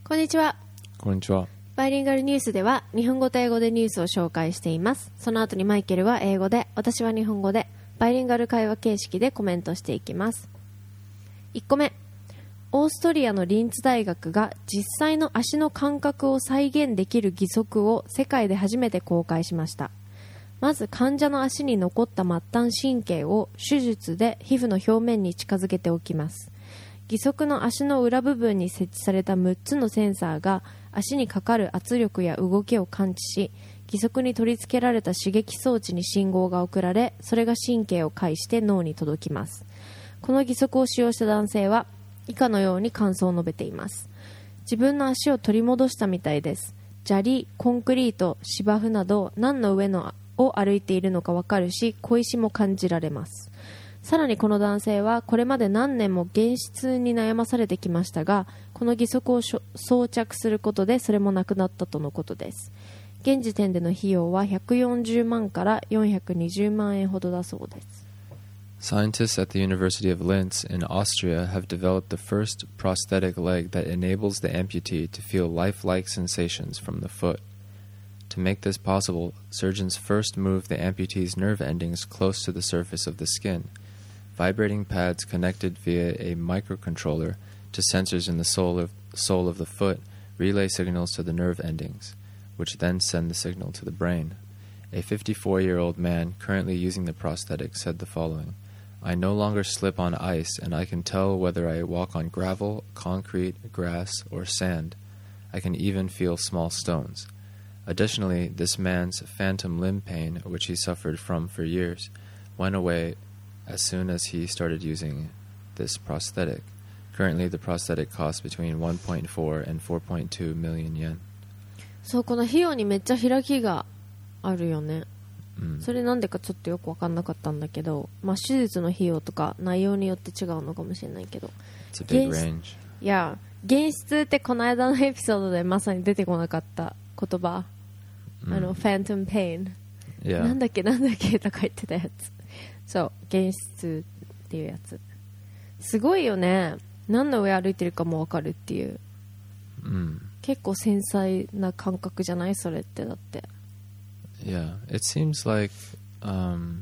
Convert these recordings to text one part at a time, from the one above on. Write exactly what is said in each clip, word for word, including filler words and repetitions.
こんにちは。 こんにちは。 バイリンガルニュースでは日本語と英語でニュースを紹介しています。その後にマイケルは英語で、私は日本語で、バイリンガル会話形式でコメントしていきます。いっこめ、オーストリアのリンツ大学が実際の足の感覚を再現できる義足を世界で初めて公開しました。まず患者の足に残った末端神経を手術で皮膚の表面に近づけておきます。義足の足の裏部分に設置されたむっつのセンサーが足にかかる圧力や動きを感知し、義足に取り付けられた刺激装置に信号が送られ、それが神経を介して脳に届きます。この義足を使用した男性は以下のように感想を述べています。自分の足を取り戻したみたいです。砂利、コンクリート、芝生など何の上のを歩いているのかわかるし、小石も感じられます。さらにこの男性はこれまで何年も減湿に悩まされてきましたが、この義足を装着することでそれもなくなったとのことです。現時点での費用はひゃくよんじゅうまんからよんひゃくにじゅうまんえんほどだそうです。 Scientists at the University of Linz in Austria have developed the first prosthetic leg that enables the amputee to feel lifelike sensations from the foot. To make this possible, surgeons first move the amputee's nerve endings close to the surface of the skin. Vibrating pads connected via a microcontroller to sensors in the sole of, sole of the foot relay signals to the nerve endings, which then send the signal to the brain. A fifty-four-year-old man currently using the prosthetic said the following: I no longer slip on ice, and I can tell whether I walk on gravel, concrete, grass, or sand. I can even feel small stones. Additionally, this man's phantom limb pain, which he suffered from for years, went away as soon as he started using this prosthetic. Currently, the prosthetic costs between one point four and four point two million yen. そう、この費用にめっちゃ開きがあるよね。 うん、 それなんでかちょっとよく分かんなかったんだけど、まあ、手術の費用とか内容によって違うのかもしれないけど、 It's a big range. いや、減湿ってこの間のエピソードでまさに出てこなかった言葉、うん、あのファントムペイン、 yeah. なんだっけなんだっけとか言ってたやつ、そう減湿っていうやつ、すごいよね。何の上歩いてるかも分かるっていう、うん、結構繊細な感覚じゃないそれってだって。 Yeah, it seems like um,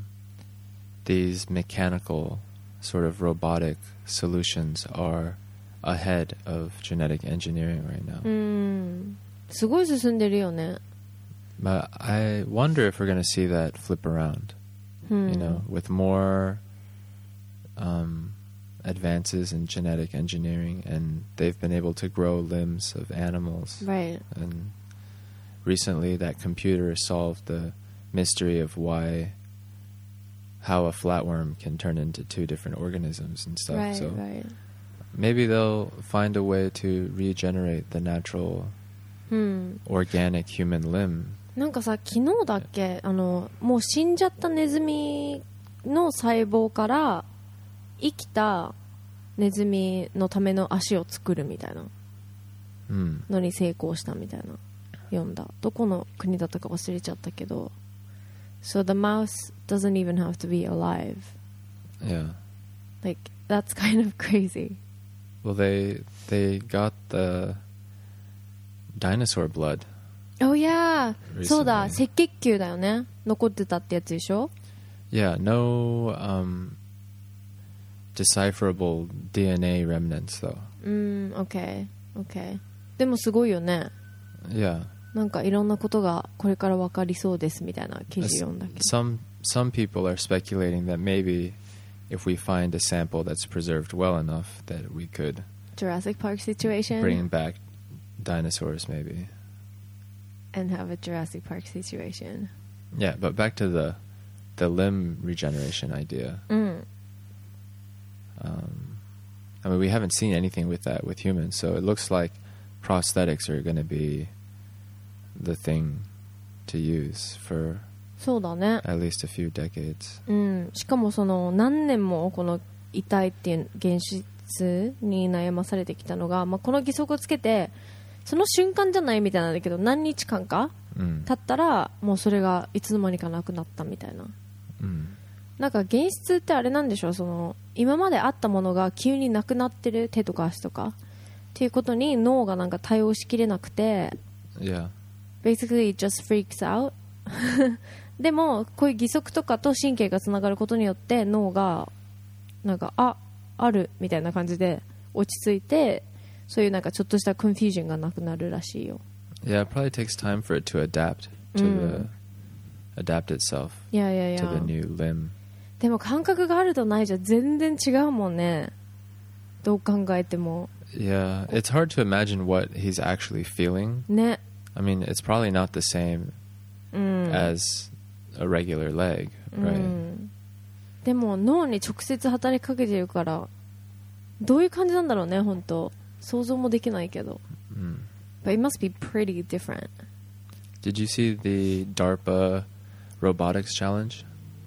these mechanical, sort of robotic solutions are ahead of genetic engineering right now. うん、すごい進んでるよね。 But I wonder if we're going to see that flip around, hmm. you know, with more um, advances in genetic engineering, and they've been able to grow limbs of animals. Right. And recently, that computer solved the mystery of why, how a flatworm can turn into two different organisms and stuff. Right, so right. maybe they'll find a way to regenerate the natural, hmm. organic human limb. なんかさ、昨日だっけ、あのもう死んじゃったネズミの細胞から生きたネズミのための足を作るみたいなのに成功したみたいな。読んだ。どこの国だったか忘れちゃったけど。So the mouse doesn't even have to be alive. Yeah. Like, that's kind of crazy. Well, they they got the dinosaur blood. Oh yeah. Recently. そうだ、赤血球だよね。残ってたってやつでしょ? Yeah, no um, decipherable D N A remnants though. うん、okay, okay. でもすごいよね。 Yeah. なんかいろんなことがこれから分かりそうですみたいな記事読んだけど。 Some some people are speculating that maybe if we find a sample that's preserved well enough that we could Jurassic Park situation bring back dinosaurs maybe and have a Jurassic Park situation. Yeah, but back to the the limb regeneration idea. Mm. Um, I mean, we haven't seen anything with that with humans, so it looks like prosthetics are going to be the thing to use for そうだね。 at least a few decades. うん、しかもその何年もこの痛いっていう現実に悩まされてきたのが、まあ、この義足をつけてその瞬間じゃないみたいなんだけど何日間か経ったらもうそれがいつの間にかなくなったみたいな、うん、なんか現実ってあれなんでしょう、その今まであったものが急になくなってる手とか足とかっっていうことに脳がなんか対応しきれなくて Yeah. basically it just freaks out でもこういう義足とかと神経がつながることによって脳がなんかああるみたいな感じで落ち着いてそういうなんかちょっとしたコンフュージョンがなくなるらしいよ。 Yeah, it probably takes time for it to adapt to Mm. the adapt itself いやいやい to や the new limb. でも感覚があるとないじゃ全然違うもんねどう考えても Yeah, it's hard to imagine what he's actually feeling. ね I mean, it's probably not the same うん as a regular leg, う right? んでも脳に直接働きかけてるからどういう感じなんだろうね本当想像もできないけど Mm. But it must be pretty different. Did you see the DARPA robotics challenge?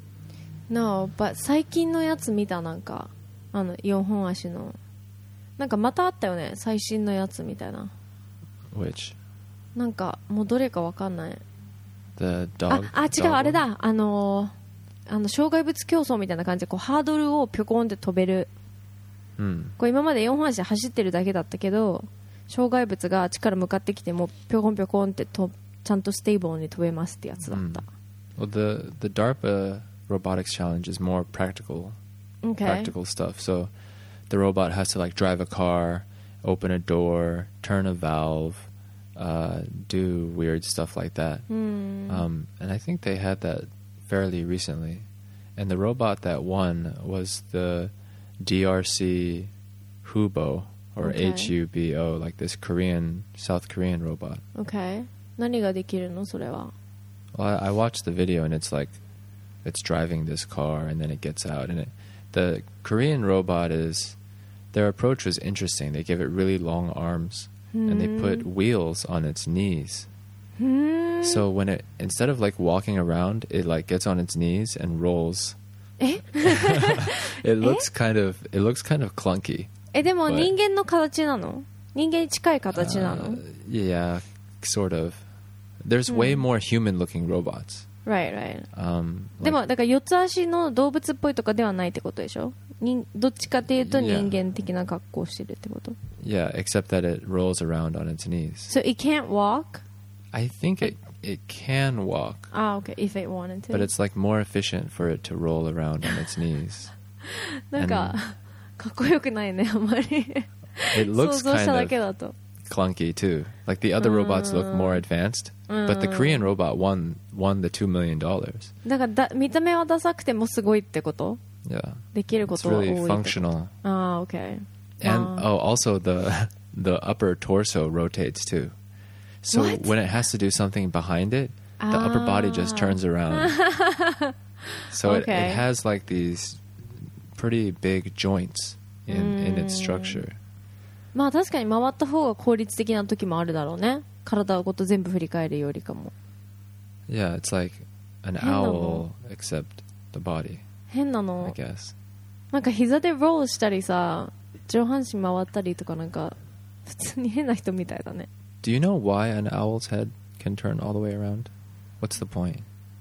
No, but 最近のやつ見たなんかあのよんほん足のなんかまたあったよね最新のやつみたいな Which? なんかもうどれかわかんない The あ dog? あ違う dog あれ one? だあのーあの障害物競争みたいな感じでこうハードルをピョコンって飛べる Hmm. こう今までよんほん足で走ってるだけだったけど障害物があっちから向かってきてもピョコンピョコンってとちゃんとステーブルに飛べますってやつだった Well, the the DARPA robotics challenge is more practical, Okay. practical stuff. So the robot has to like drive a car, open a door, turn a valve, uh, do weird stuff like that. うん Um, and I think they had that fairly recently. And the robot that won was the D R C Hubo, or Okay. H U B O, like this Korean, South Korean robot. Okay. 何ができるのそれは Well, I, I watched the video and it's like it's driving this car and then it gets out. And it, the Korean robot is, their approach was interesting. They give it really long arms and they put wheels on its knees. うーん So when it, instead of like walking around, it like gets on its knees and rolls. え It looks kind of, it looks kind of clunky. えでも But- 人間の形なの人間に近い形なの、 Uh, yeah, sort of. There's way more human-looking robots. Right, right. Um, で like- もだから四つ足の動物っぽいとかではないってことでしょ人どっちかっていうと Yeah. 人間的な格好をしてるってこと yeah, except that it rolls around on its knees. So it can't walk? I think it it can walk, あ、okay, if it wanted to. but it's like more efficient for it to roll around on its knees. なんかかっこよくないねあんまり It 想 looks 像した kind だけ of だと clunky too. Like the other robots look more advanced, but the Korean robot won won the two million dollars. だからだ見た目はダサくてもすごいってこと Yeah, できるこ it's とは多い really ってこと functional. ああ、OK And Wow. oh, also the the upper torso rotates too. So What? when it has to do something behind it, the upper body just Ah. turns around. So it, Okay. it has like these pretty big joints in, in its structure. まあ確かに回った方が効率的な時もあるだろうね体ごと全部振り返るよりかも Yeah, it's like an owl except the body, 変な I の guess. なんか膝でロールしたりさ上半身回ったりとかなんか普通に変な人みたいだね Do you know why an owl's head can turn all the way around? What's the point?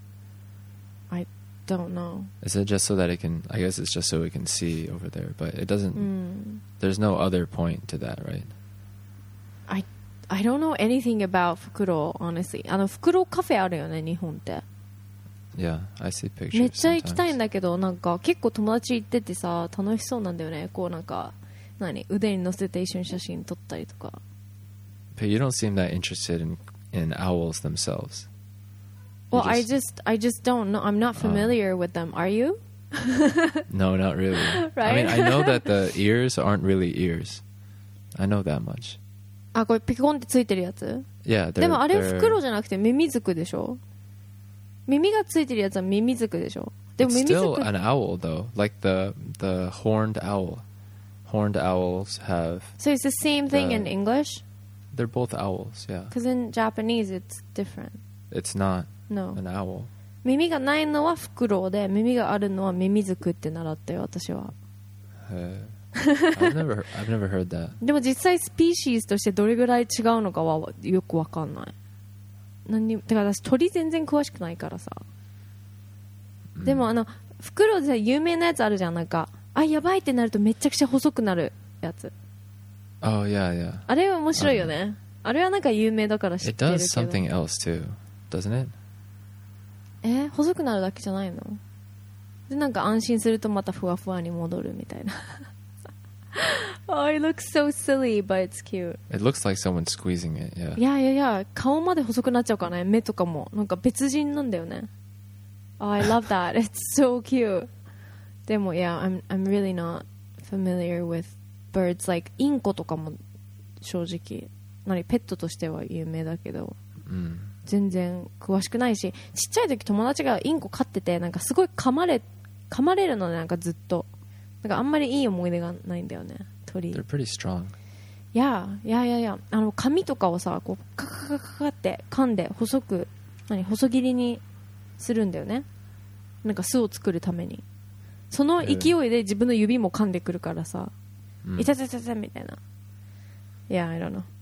I don't know Is it just so that it can, I guess it's just so it can see over there, but it doesn't, うん there's no other point to that, right? I, I don't know anything about フクロウ honestly あのフクロウカフェあるよね日本って Yeah, I see pictures. めっちゃ行きたいん sometimes. だけどなんか結構友達行っててさ楽しそうなんだよねこうなんか何腕に乗せて一緒に写真撮ったりとか But you don't seem that interested in, in owls themselves. You Well I just- just I just don't know I'm not familiar with them Are you? No, not really. I Right? mean, I know that the ears aren't really ears. I know that much. あこれピコンってついてるやつ Yeah, they're, でもあれ they're- フクロウじゃなくてミミズクでしょ耳がついてるやつはミミズクでしょでも it's ミミズ still ク an owl, though. Like the the horned owl. Horned owls have... So it's the same thing the- in English? They're both owls, yeah. Because in Japanese it's different It's not No an owl. 耳がないのはフクロウで耳があるのはミミズクって習ったよ私は Uh, I've never I've never heard that. でも実際スピーシーズとしてどれぐらい違うのかはよくわかんない何にてか私鳥全然詳しくないからさ、でもあのフクロウでさ有名なやつあるじゃんなんかあやばいってなるとめちゃくちゃ細くなるやつ Oh, yeah, yeah. あれは面白いよね。あれはなんか有名だから知っ It てる does けど。 something else, too, doesn't it? え細くなるだけじゃないの？でなんか安心するとまたふわふわに戻るみたいな。Oh, it looks so silly, but it's cute. It looks like someone squeezing it, yeah. いやいやいや、顔まで細くなっちゃうからね。目とかもなんか別人なんだよね。Oh, I love that. It's so cute. でも、yeah, I'm, I'm really not familiar with birds. Like, インコとかも正直、何、ペットとしては有名だけど、 うん、 全然詳しくないし、ちっちゃい時友達がインコ飼ってて、なんかすごい噛まれ、噛まれるのね、なんかずっと。なんかあんまりいい思い出がないんだよね、鳥。 They're pretty strong. いやいやいやいや、あの髪とかをさ、こうカカカカカって噛んで細く、何、細切りにするんだよね。なんか巣を作るために。その勢いで自分の指も噛んでくるからさ、 うん、 いたたたたみたいな。いや、I don't know.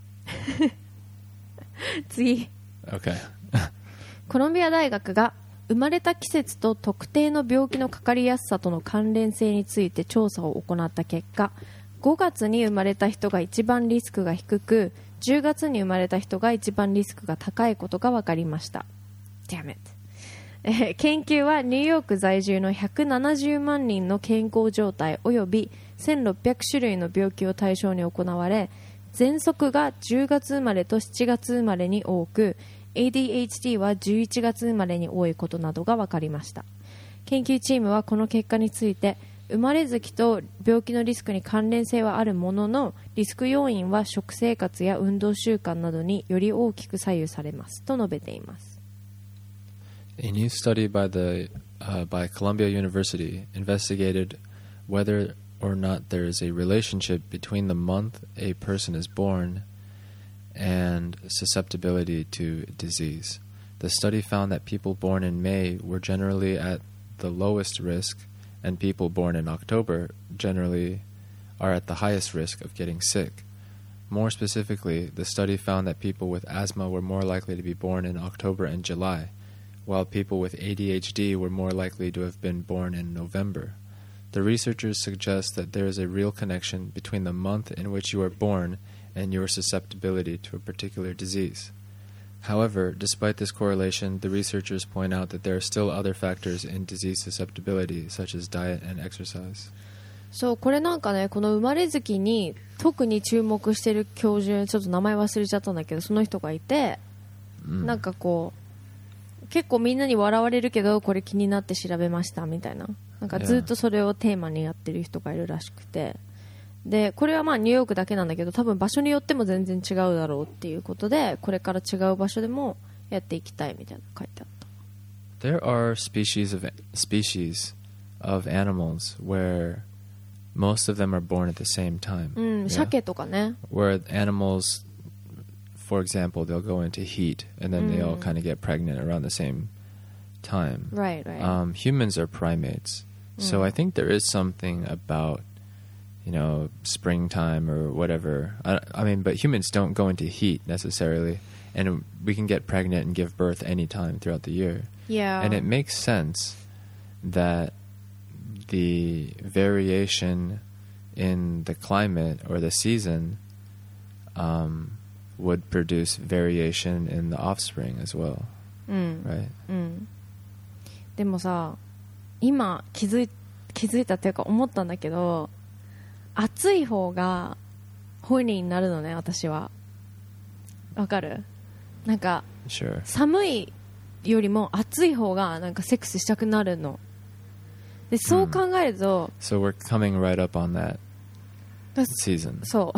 次。 Okay. コロンビア大学が生まれた季節と特定の病気のかかりやすさとの関連性について調査を行った結果、ごがつに生まれた人が一番リスクが低く、じゅうがつに生まれた人が一番リスクが高いことが分かりました。Damn it. えー、研究はニューヨーク在住のひゃくななじゅうまんにんの健康状態およびせんろっぴゃくしゅるいの病気を対象に行われ、喘息がじゅうがつ生まれとしちがつ生まれに多く、エーディーエイチディー はじゅういちがつ生まれに多いことなどが分かりました。研究チームはこの結果について、生まれ月と病気のリスクに関連性はあるものの、リスク要因は食生活や運動習慣などにより大きく左右されますと述べています。 A new study by the uh, by Columbia University investigated whether or not there is a relationship between the month a person is born and susceptibility to disease. The study found that people born in May were generally at the lowest risk, and people born in October generally are at the highest risk of getting sick. More specifically, the study found that people with asthma were more likely to be born in October and July, while people with A D H D were more likely to have been born in November. The researchers suggest that there is a real connection between the month in which you are born and your susceptibility to a particular disease. However, despite this correlation, the researchers point out that there are still other factors in disease susceptibility, such as diet and exercise. そう、これなんかね、この生まれ月に特に注目してる教授、ちょっと名前忘れちゃったんだけど、その人がいて、うん、なんかこう、結構みんなに笑われるけど、これ気になって調べましたみたいな。なんかずっとそれをテーマにやってる人がいるらしくて。でこれはまあニューヨークだけなんだけど、多分場所によっても全然違うだろうっていうことで、これから違う場所でもやっていきたいみたいな書いてあった。 There are species of species of animals where most of them are born at the same time. うん、鮭とかね。 Where animals, for example, they'll go into heat and then they all kind of get pregnant around the same time. Right, right. Um, humans are primates, so I think there is something about, you know, springtime or whatever. I, I mean, but humans don't go into heat necessarily, and we can get pregnant and give birth anytime throughout the year. Yeah. And it makes sense that the variation in the climate or the season um, would produce variation in the offspring as well. Mm. Right? Mm. でもさ、今気づい、気づいたっていうか思ったんだけど、暑い方がホニーになるのね、私は。わかる？なんか、 sure. 寒いよりも暑い方がなんかセックスしたくなるの。で、そう考えると、 mm. So we're coming right up on that season. そう。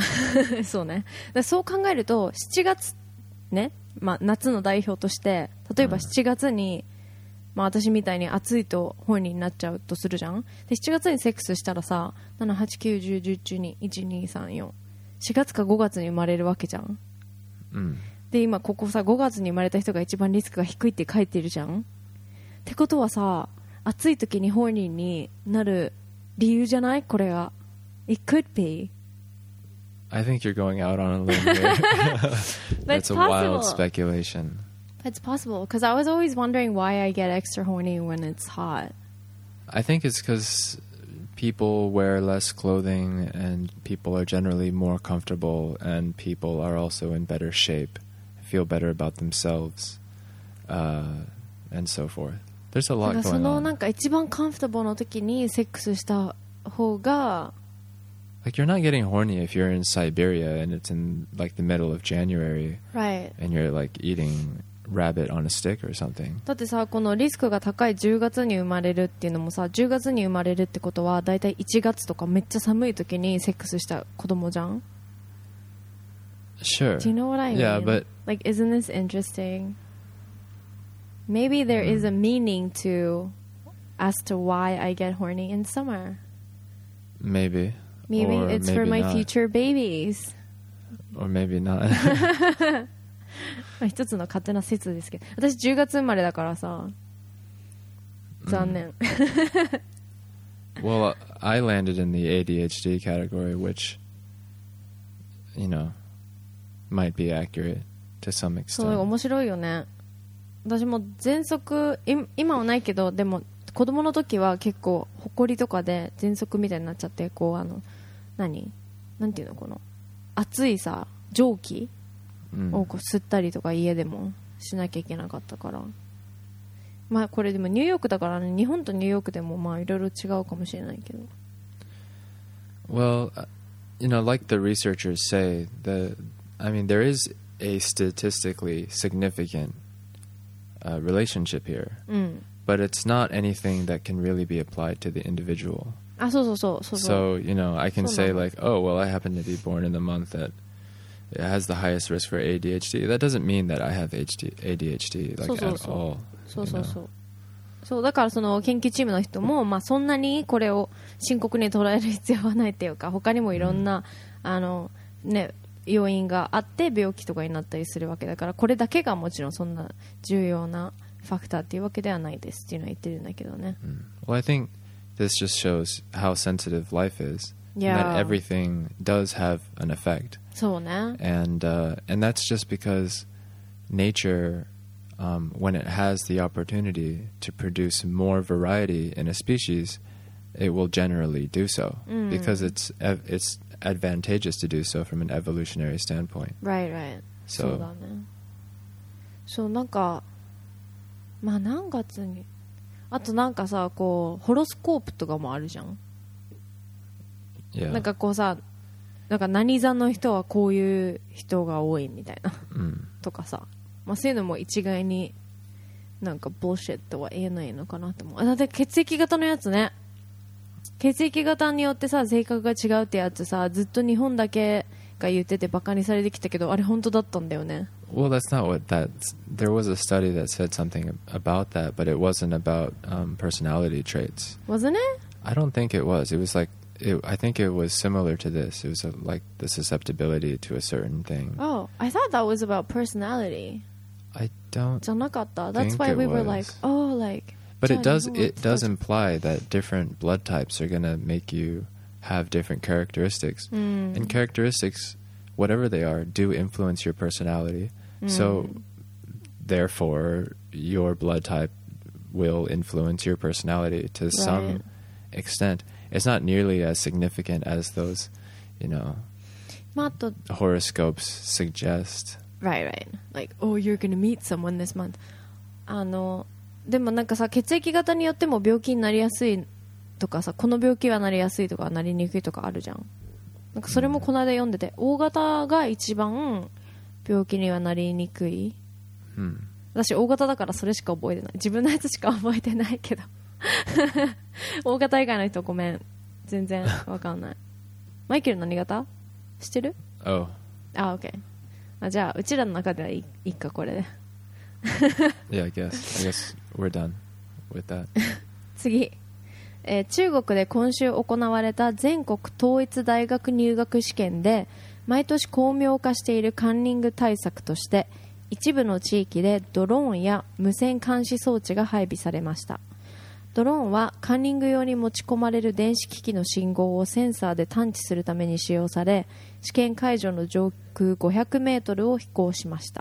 そうね。だそう考えると、しちがつね、まあ夏の代表として、例えばしちがつに、mm.まあ、私みたいに暑いと本人になっちゃうとするじゃん。でしちがつにセックスしたらさ、なな、はち、きゅう、じゅう、じゅういち、に、いち、に、さん、よん、しがつかごがつに生まれるわけじゃん、 うん、 で今ここさごがつに生まれた人が一番リスクが低いって書いてるじゃん。ってことはさ、暑い時に本人になる理由じゃない？これが It could be. I think you're going out on a limb here. That's a wild speculation.It's possible, because I was always wondering why I get extra horny when it's hot. I think it's because people wear less clothing and people are generally more comfortable and people are also in better shape, feel better about themselves, uh, and so forth. There's a だ lot から going そのなん on. か一番カンファタブルの時にセックスした方が Like you're not getting horny if you're in Siberia and it's in like the middle of January right and you're like eating rabbit on a stick or something. だってさこのリスクが高いじゅうがつに生まれるっていうのもさじゅうがつに生まれるってことはだいたいいちがつとかめっちゃ寒い時にセックスした子供じゃん Sure. Do you know what I mean? Yeah, but like isn't this interesting? Maybe there is a meaning to as to why I get horny in summer. maybe. Maybe Or it's for maybe my not. future babies. Or maybe not. まあ一つの勝手な説ですけど私じゅうがつ生まれだからさ残念、 Well, I landed in the A D H D category, which, you know, might be accurate to some そう extent. 面白いよね私も喘息い今はないけどでも子供の時は結構ほこりとかで喘息みたいになっちゃってこうあの何なんていうのこの熱いさ蒸気 Mm. をこう吸ったりとか家でもしなきゃいけなかったからまあこれでもニューヨークだからね日本とニューヨークでもまあいろいろ違うかもしれないけど Well, uh, you know, like the researchers say, the I mean, there is a statistically significant uh, relationship here, うん but it's not anything that can really be applied to the individual. あそうそうそうそうそう So, you know, I can So say normal. like, oh, well, I happen to be born in the month that it has the highest risk for A D H D. That doesn't mean that I have H D, A D H D like So, so, at so. all. そう you そう know. そうそうだからその研究チームの人も、まあ、そんなにこれを深刻に捉える必要はないっていうか他にもいろんな、あのね、要因があって病気とかになったりするわけだからこれだけがもちろんそんな重要なファクターっていうわけではないですっていうのは言ってるんだけどね Mm. Well, I think this just shows how sensitive life is. And Yeah. that everything does have an effect. そうね And uh, and that's just because nature, um, when it has the opportunity to produce more variety in a species, it will generally do so Mm. because it's ev- it's advantageous to do so from an evolutionary standpoint. right right そう So だねそうなんかまあ何月にあとなんかさこうホロスコープとかもあるじゃん yeah. なんかこうさなんか何座の人はこういう人が多いみたいな Mm. とかさ、まあ、そういうのも一概になんかボーシェットは言えないのかなと思うあだって血液型のやつね血液型によってさ性格が違うってやつさずっと日本だけが言っててバカにされてきたけどあれ本当だったんだよね Well, that's not what that's. There was a study that said something about that, but it wasn't about um, personality traits. wasn't it? I don't think it was. It was like it, I think it was similar to this. It was a, like the susceptibility to a certain thing. Oh, I thought that was about personality I don't. じゃなかった That's think why it we were was. like oh like But じゃあ it does 日本は it does imply that different blood types are gonna make you have different characteristics, うん and characteristics, whatever they are, do influence your personality. So, therefore, your blood type will influence your personality to some Right. extent. It's not nearly as significant as those, you know, まああと horoscopes suggest. Right, right. Like, oh, you're gonna meet someone this month. あの、でもなんかさ、血液型によっても病気になりやすいとかさ、この病気はなりやすいとかなりにくいとかあるじゃん。なんかそれもこの間読んでて、O 型が一番病気にはなりにくい。 Hmm. 私 O 型だからそれしか覚えてない。自分のやつしか覚えてないけど。O 型以外の人ごめん。全然わかんない。マイケル何型知ってる Oh, あ、OK。あ、じゃあ、うちらの中ではいい、いいか、これで。 yeah, I guess. I guess we're done with that. 次、えー中国で今週行われた全国統一大学入学試験で毎年巧妙化しているカンニング対策として一部の地域でドローンや無線監視装置が配備されました。ドローンはカンニング用に持ち込まれる電子機器の信号をセンサーで探知するために使用され試験会場の上空ごひゃくメートルを飛行しました。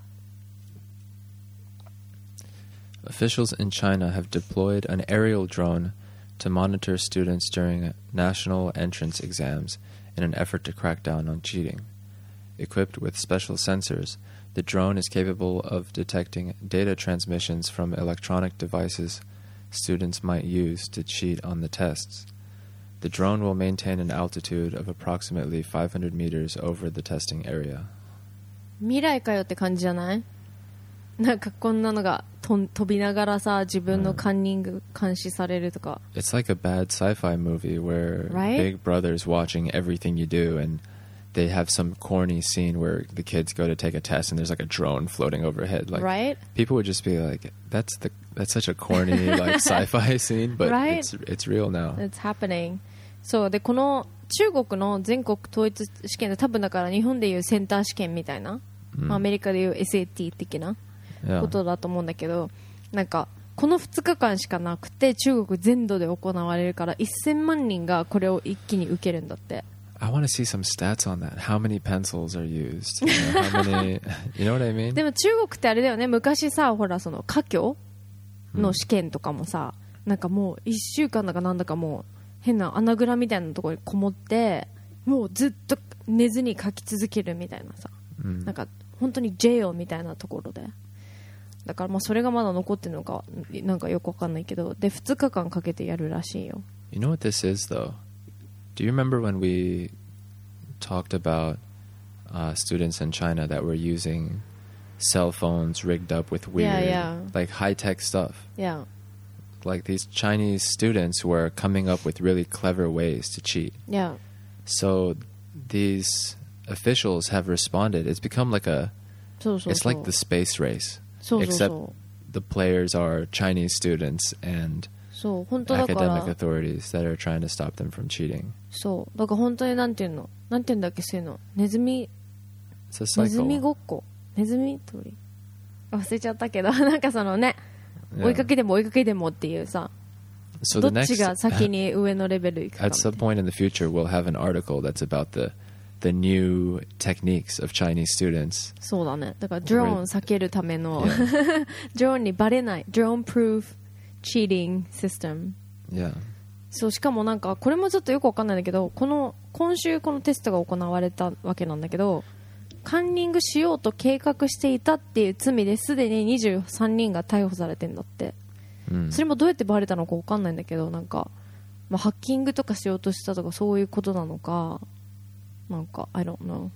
Officials in China have deployed an aerial drone to monitor students during national entrance exams in an effort to crack down on cheating. Equipped with special sensors, the drone is capable of detecting data transmissions from electronic devices students might use to cheat on the tests. The drone will maintain an altitude of approximately five hundred meters over the testing area. 未来かよって感じじゃない？なんかこんなのがと飛びながらさ、自分のカンニング監視されるとか。 It's like a bad sci-fi movie where Right? Big Brother's watching everything you do, and they have some corny scene where the kids go to take a test and there's like a drone floating overhead. Like, Right? people would just be like, "That's the that's such a corny like sci-fi scene," but Right? it's it's real now. It's happening. そうで、この中国の全国統一試験で多分だから日本でいうセンター試験みたいな、 うんまあアメリカでいう エスエーティー 的な Yeah. ことだと思うんだけど、なんかこのふつかかんしかなくて中国全土で行われるからせんまん人がこれを一気に受けるんだって。 I want to see some stats on that. How many pencils are used? You know, how many? You know what I mean? でも中国ってあれだよね、昔さ、ほらその科挙の試験とかもさ、なんかもういっしゅうかんだかなんだかもう変な穴蔵みたいなところにこもってもうずっと寝ずに書き続けるみたいなさ、 うんなんか本当にジェイオみたいなところで、だからまあそれがまだ残ってるのかなんかよくわかんないけど、でふつかかんかけてやるらしいよ。 You know what this is, though? Do you remember when we talked about uh, students in China that were using cell phones rigged up with weird, Yeah, yeah. like high-tech stuff? Yeah. Like these Chinese students were coming up with really clever ways to cheat. Yeah. So these officials have responded. It's become like a, そうそうそう。 it's like the space race. そうそうそ Except う。 the players are Chinese students and そう本当だか academic ら。 authorities that are trying to stop them from cheating. そうだから本当になんていうのなんていうんだっけそういうのネズミ It's a ネズミ cycle. ごっこネズミ取り忘れちゃったけどなんかそのね Yeah. 追いかけでも追いかけでもっていうさ So ど the っち next, が先に上のレベルいくか at みたい some な point in the future, we'll have an article that's about the the new techniques of Chinese students. そうだねだからドローン避けるための Yeah. ドローンにバレないドローンプルーフチーティングシステム Yeah. そうしかもなんかこれもちょっとよくわかんないんだけどこの今週このテストが行われたわけなんだけどカンニングしようと計画していたっていう罪ですでににじゅうさんにんが逮捕されてんだって Mm. それもどうやってバレたのかわかんないんだけどなんか、まあ、ハッキングとかしようとしたとかそういうことなのかなんか I don't know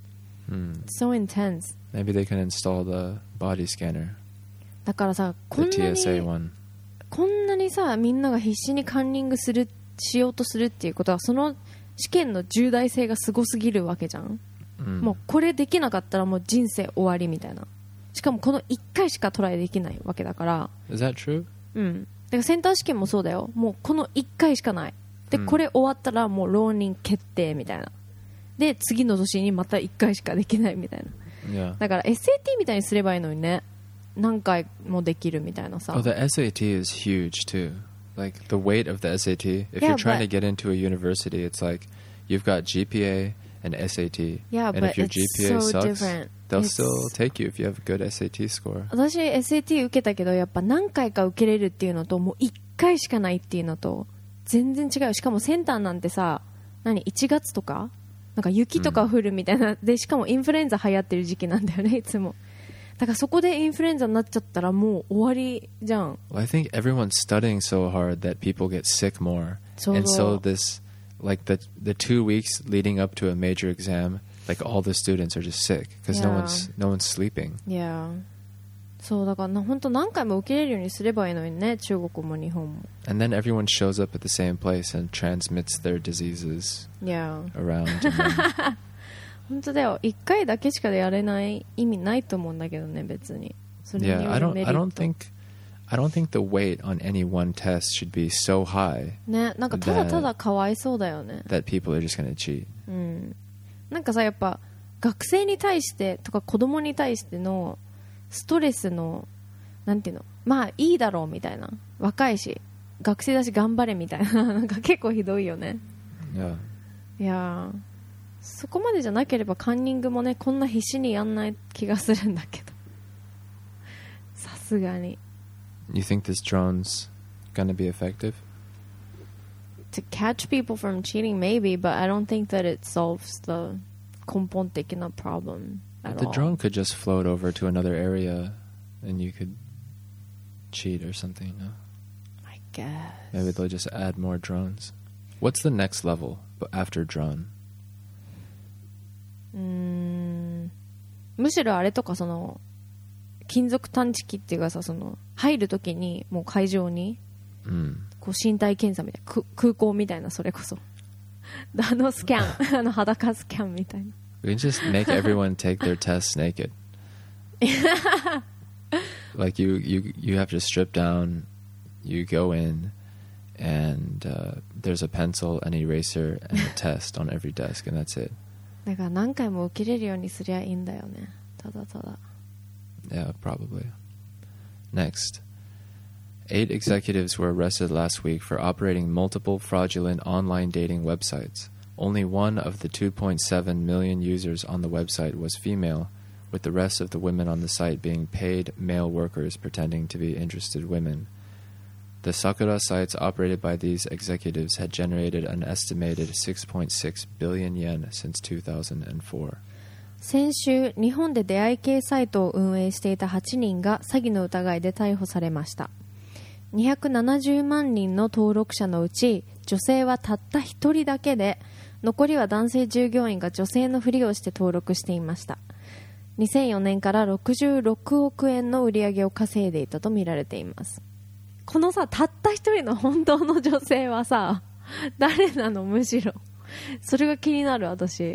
Mm. It's so intense Maybe they can install the body scanner, だからさこ the んな T S A に one. こんなにさみんなが必死にカンニングするしようとするっていうことはその試験の重大性がすごすぎるわけじゃん、 Mm. もうこれできなかったらもう人生終わりみたいなしかもこのいっかいしかトライできないわけだから Is that true? うんだからセンター試験もそうだよもうこのいっかいしかないで、 うんこれ終わったらもう浪人決定みたいなで次の年にまたいっかいしかできないみたいな Yeah. だから エスエーティー みたいにすればいいのにね何回もできるみたいなさ Oh, the S A T is huge too. Like the weight of the S A T. If Yeah, you're trying but- to get into a university, it's like you've got G P A and S A T. Yeah, and but if your it's G P A so sucks, different. they'll It's- still take you if you have a good S A T score. 私 エスエーティー 受けたけどやっぱ何回か受けれるっていうのともういっかいしかないっていうのと全然違うしかもセンターなんてさ何いちがつとかなんか雪とか降るみたいな、でしかもインフルエンザ流行ってる時期なんだよねいつもだからそこでインフルエンザになっちゃったらもう終わりじゃん Well, I think everyone's studying so hard that people get sick more. So- and so this, like the the two weeks leading up to a major exam, like all the students are just sick because no Yeah. one's no one's sleeping. いやそうだからな本当何回も受けれるようにすればいいのにね中国も日本も And then everyone shows up at the same place and transmits their diseases いや around. and then- 本当だよいっかいだけしかやれない意味ないと思うんだけどね別にそれによ yeah, る I don't メリ I ッ don't ト think I don't think the weight on any one test should be so high ねなんかただただかわいそうだよね that people are just going to cheat. うんなんかさやっぱ学生に対してとか子供に対してのストレスのなんていうのまあいいだろうみたいな若いし学生だし頑張れみたいななんか結構ひどいよね Yeah. いやーそこまでじゃなければカンニングもねこんな必死にやんない気がするんだけどさすがに You think this drone's going to be effective? to catch people from cheating, maybe, but I don't think that it solves the 根本的な problem at The all. drone could just float over to another area and you could cheat or something, no? I guess. Maybe they'll just add more drones. What's the next level after drone? うーんむしろあれとかその金属探知機っていうかさその入るときにもう会場に Mm. こう身体検査みたいなく空港みたいなそれこそあのスキャンあの裸スキャンみたいな We can just make everyone take their tests naked. Like you, you, you have to strip down, you go in, and uh, there's a pencil, an eraser, and a test on every desk, and that's it. だから何回も受けれるようにすりゃいいんだよねただただ Yeah, probably. Next. Eight executives were arrested last week for operating multiple fraudulent online dating websites. Only one of the two point seven million users on the website was female, with the rest of the women on the site being paid male workers pretending to be interested women. The Sakura sites operated by these executives had generated an estimated six point six billion yen since two thousand four. 先週日本で出会い系サイトを運営していたはちにんが詐欺の疑いで逮捕されましたにひゃくななじゅうまんにんの登録者のうち女性はたったひとりだけで残りは男性従業員が女性のふりをして登録していましたにせんよねんからろくじゅうろくおくえんの売り上げを稼いでいたとみられていますこのさたったひとりの本当の女性はさ誰なのむしろそれが気になる私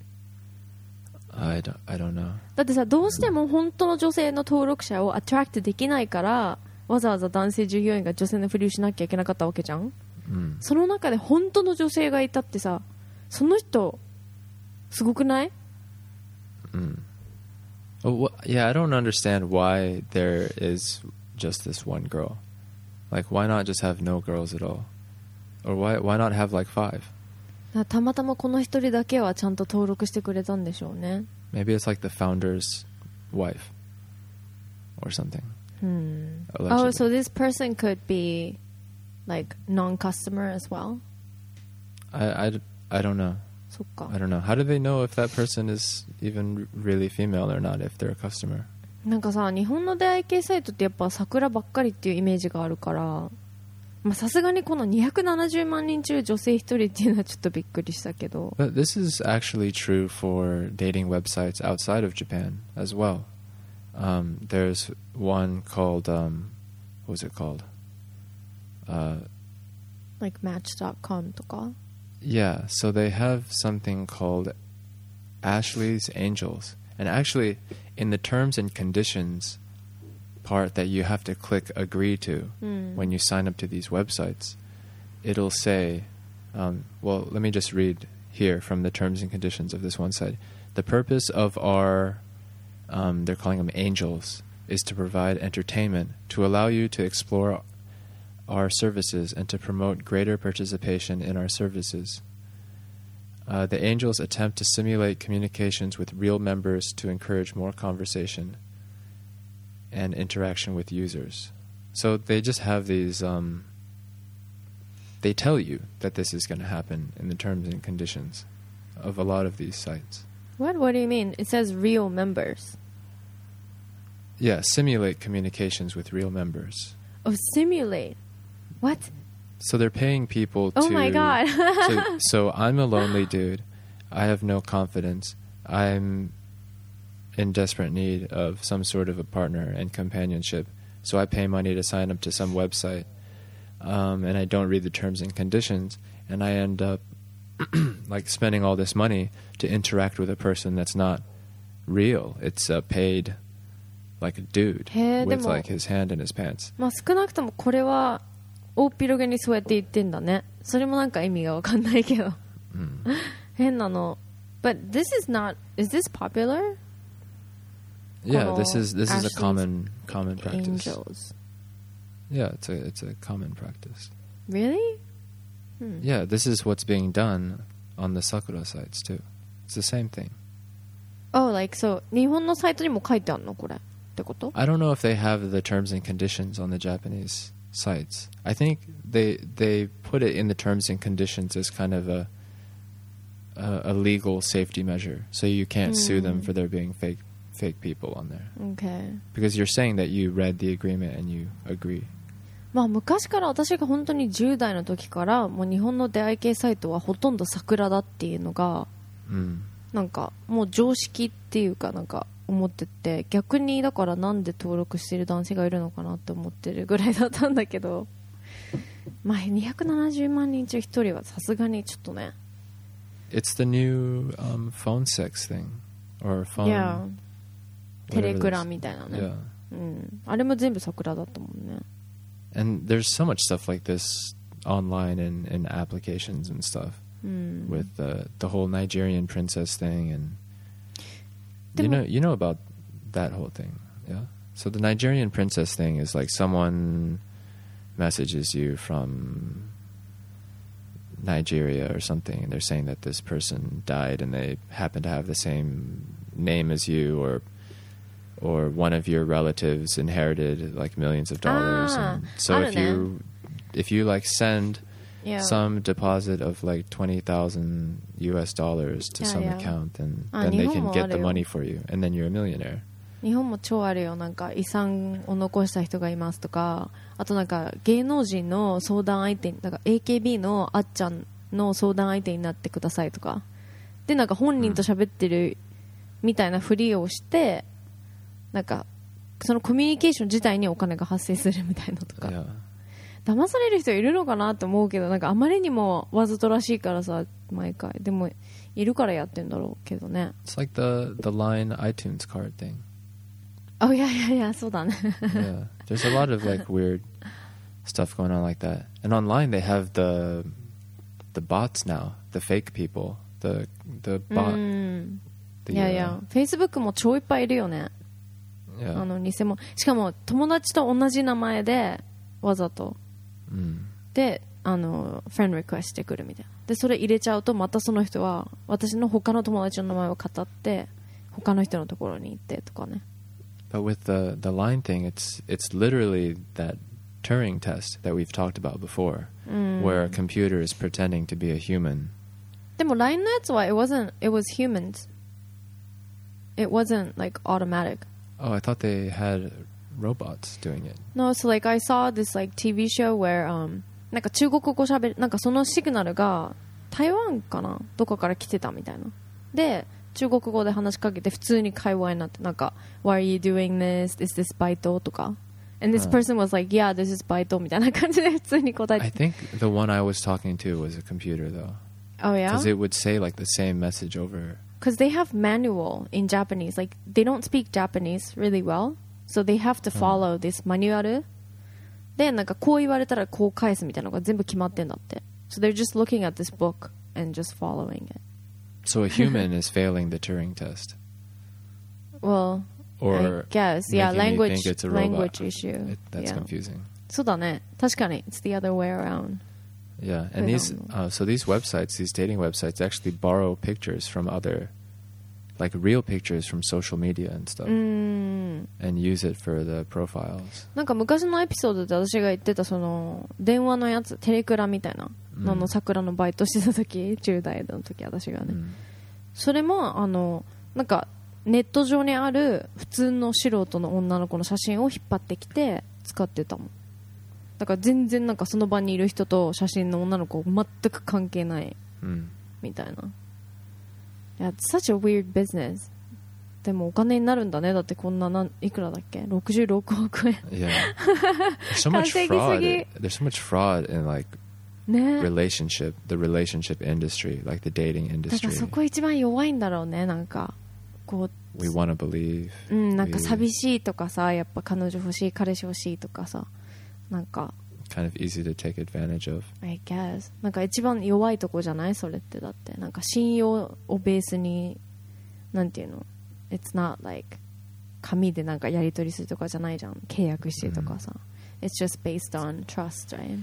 I don't, I don't know. だってさどうしても本当の女性の登録者をアトラクトできないからわざわざ男性従業員が女性のふりをしなきゃいけなかったわけじゃん、 うん、 その中で本当の女性がいたってさその人すごくない、 うん well, Yeah, I don't understand why there is just this one girl. Like, why not just have no girls at all? Or why, why not have like five? たまたまこの一人だけはちゃんと登録してくれたんでしょうね Maybe it's like the founder's wife or something. Hmm. Allegedly. Oh, so this person could be like non-customer as well? I, I, I don't know. そっか I don't know. How do they know if that person is even really female or not if they're a customer? なんかさ日本の出会い系サイトってやっぱ桜ばっかりっていうイメージがあるからさすがにこのにひゃくななじゅうまんにん中女性一人っていうのはちょっとびっくりしたけど But this is actually true for dating websites outside of Japan as well. Um, there's one called, um, what was it called? Uh, like match dot com とか Yeah, so they have something called Ashley's Angels. And actually, in the terms and conditions part that you have to click agree to mm. when you sign up to these websites, it'll say, um, well, let me just read here from the terms and conditions of this one site. The purpose of our, um, they're calling them angels, is to provide entertainment, to allow you to explore our services and to promote greater participation in our services. Uh, the angels attempt to simulate communications with real members to encourage more conversation and interaction with users. So they just have these, um, they tell you that this is going to happen in the terms and conditions of a lot of these sites. What? What do you mean? It says real members. Yeah, simulate communications with real members. Oh, simulate. What? So they're paying people to... Oh my God. to, so I'm a lonely dude. I have no confidence. I'm in desperate need of some sort of a partner and companionship. So I pay money to sign up to some website. Um, and I don't read the terms and conditions. And I end up like spending all this money to interact with a person that's not real. It's a paid, like a dude with like his hand in his pants. まあ少なくともこれは大っ広げにそうやって言ってんだね。それもなんか意味がわかんないけど。変なの。But this is not, is this popular? Yeah, this is this is a common common practice. Angels. Yeah, it's a it's a common practice. Really? Hmm. Yeah, this is what's being done on the Sakura sites too. It's the same thing. Oh, like so 日本のサイトにも書いてあるのこれってこと? I don't know if they have the terms and conditions on the Japanese sites. I think they they put it in the terms and conditions as kind of a a, a legal safety measure, so you can't sue them for there being fake fake people on there. Okay. Because you're saying that you read the agreement and you agree. まあ昔から私が本当にじゅう代の時からもう日本の出会い系サイトはほとんど桜だっていうのが、 うん、 なんかもう常識っていうかなんか思ってて、逆にだからなんで登録してる男性がいるのかなって思ってるぐらいだったんだけど、まあにひゃくななじゅうまんにん中ひとりはさすがにちょっとね。 It's the new、um, phone sex thing or phone Yeah テレクラみたいなね、 yeah. うん、あれも全部桜だったもんね。 And there's so much stuff like this online and in applications and stuff、うん、with the, the whole Nigerian princess thing and you know, you know about that whole thing, yeah? So the Nigerian princess thing is like someone messages you from Nigeria or something, and they're saying that this person died and they happen to have the same name as you, or or one of your relatives inherited like millions of dollars. Ah, and so if you if you like send yeah. some deposit of like twenty thousand U S dollars to yeah, some yeah. account, and then they can get the money for you, and then you're a millionaire. 日本も超あるよ。なんか遺産を残した人がいますとか、あとなんか芸能人の相談相手に、なんか エーケービー のあっちゃんの相談相手になってくださいとかで、なんか本人と喋ってるみたいなふりをして、うん、なんかそのコミュニケーション自体にお金が発生するみたいなとか、yeah. 騙される人いるのかなって思うけど、なんかあまりにもわざとらしいからさ、毎回でもいるからやってんだろうけどね。 It's like the, the Line iTunes card thing. Oh yeah, yeah, yeah. そうだね。 Yeah, there's a lot of like weird stuff going on like that. And online they have the the bots now, the fake people, the the bot. いやいや、Facebook も超いっぱいいるよね。 Yeah. あの偽物。しかも友達と同じ名前でわざと、うん、であのフレンドリクエストしてくるみたいな。でそれ入れちゃうとまたその人は私の他の友達の名前を語って他の人のところに行ってとかね。 But with the, the line thing, it's it's literally that Turing test that we've talked about before, mm. where a computer is pretending to be a human. でも ライン のやつは it wasn't, it was humans. It wasn't like automatic. Oh, I thought they had robots doing it. No, so like I saw this like ティーブイ show where um なんか中国語喋る、なんかそのシグナルが台湾かなどこから来てたみたいな。で中国語で話しかけて普通に会話になって、なんか Why are you doing this? Is this バイトとか And this person was like Yeah, this is バイトみたいな感じで普通に答えて。 I think the one I was talking to was a computer though. Oh yeah? Because it would say like the same message over. Because they have manual in Japanese. Like they don't speak Japanese really well, so they have to follow this manual. でなんかこう言われたらこう返すみたいなのが全部決まってんだって。So they're just looking at this book and just following it. So a human is failing the Turing test. Well, or I guess, yeah, language language issue. It, that's yeah. confusing. そうだね。確かに it's the other way around. Yeah, and these uh, so these websites, these dating websites, actually borrow pictures from other, like real pictures from social media and stuff, mm. and use it for the profiles. なんか昔のエピソードで私が言ってたその電話のやつ、テレクラみたいなのの桜のバイトしてた時、じゅう代の時私がね、うん、それもあのなんかネット上にある普通の素人の女の子の写真を引っ張ってきて使ってたもん。だから全然なんかその場にいる人と写真の女の子全く関係ないみたいな。いや、it's such a weird business. でもお金になるんだね。だってこんななんいくらだっけ？ろくじゅうろくおくえん。 Yeah. There's so much fraud. There's so much fraud in like relationship, the relationship industry, like the dating industry. だからそこ一番弱いんだろうね。なんかこう。 We want to believe. うん、なんか寂しいとかさ、やっぱ彼女欲しい、彼氏欲しいとかさ。なんか kind of easy to take advantage of. I guess なんか一番弱いとこじゃないそれって。だってなんか信用をベースになんていうの It's not like 紙でなんかやり取りするとかじゃないじゃん。契約してとかさ、mm. It's just based on trust, right?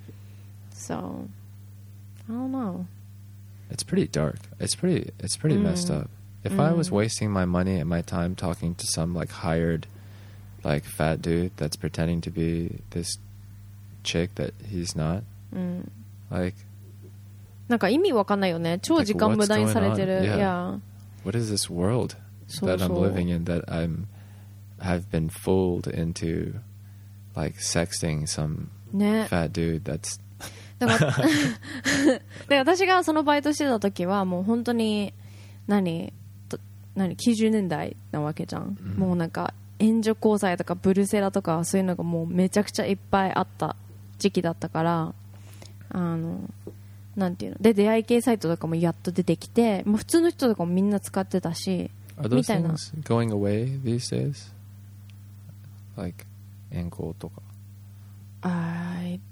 So I don't know. It's pretty dark. It's pretty it's pretty mm. messed up. If mm. I was wasting my money and my time talking to some like hired like fat dude that's pretending to be this chick that he's not. うん、 Like, なんか意味わかんないよね。超時間無駄にされてる。 Like, yeah. What is this world そうそう that I'm living in that I'm have been fooled into like sexting some ね fat dude that's だからで私がそのバイトしてた時はもう本当に何と何きゅうじゅうねんだいなわけじゃん、うん、もうなんか援助交際とかブルセラとかそういうのがもうめちゃくちゃいっぱいあった時期だったから、あのなんていうので出会い系サイトとかもやっと出てきて、もう普通の人とかもみんな使ってたし。 Are those things going away these days? Like 援交とか I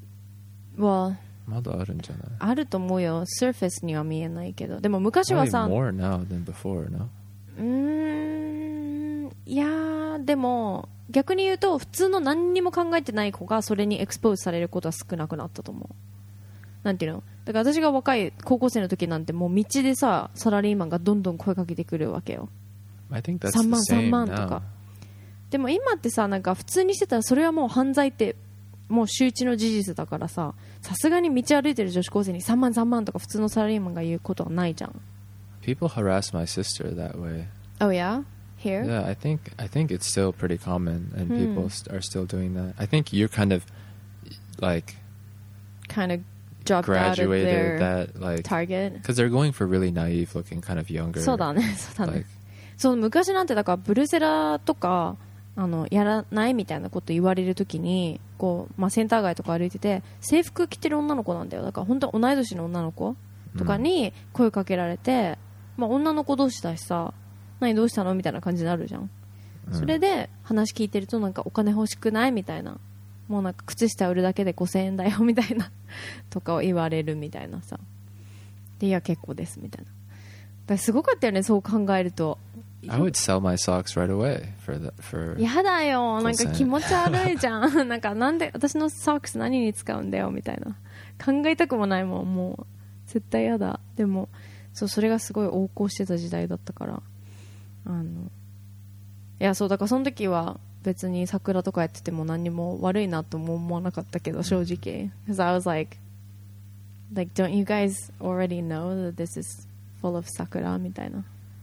well まだあるんじゃない？ あると思うよ。サーフェスには見えないけど。でも昔はさ more now than before, no? うーんいやーでも逆に言うと普通の何にも考えてない子がそれにエクスポーズされることは少なくなったと思う。なんていうのだから私が若い高校生の時なんてもう道でさサラリーマンがどんどん声かけてくるわけよ。 I think that's さんまん the さん same まんとか。でも今ってさなんか普通にしてたらそれはもう犯罪ってもう周知の事実だからさ、さすがに道歩いてる女子高生にさんまんさんまんとか普通のサラリーマンが言うことはないじゃん。 People harass my sister that way. Oh yeah? Here? Yeah, I think I think it's still pretty common and people st- are still doing that. I think you're kind of like kind of dropped out of their that like target because they're going for really naive looking kind of younger. そうだねそうだね、 like, そう昔なんてだからブルセラとかあのやらないみたいなこと言われるときにこう、まあ、センター街とか歩いてて制服着てる女の子なんだよ。だから本当同い年の女の子とかに声かけられて、うんまあ、女の子同士だしさ何どうしたのみたいな感じになるじゃん、うん、それで話聞いてるとなんかお金欲しくないみたいな、もうなんか靴下売るだけでごせんえんだよみたいなとかを言われるみたいなさ。でいや結構ですみたいな。だからすごかったよねそう考えると。 I would sell my socks right away for the, for やだよなんか気持ち悪いじゃんなんかなんで私のソックス何に使うんだよみたいな考えたくもないもん。もう絶対やだ。でもそうそれがすごい横行してた時代だったからあのいやそうだからその時は別に桜とかやってても何にも悪いなとも思わなかったけど正直 because I was like like don't you guys already know that this is full of sakura みたいな。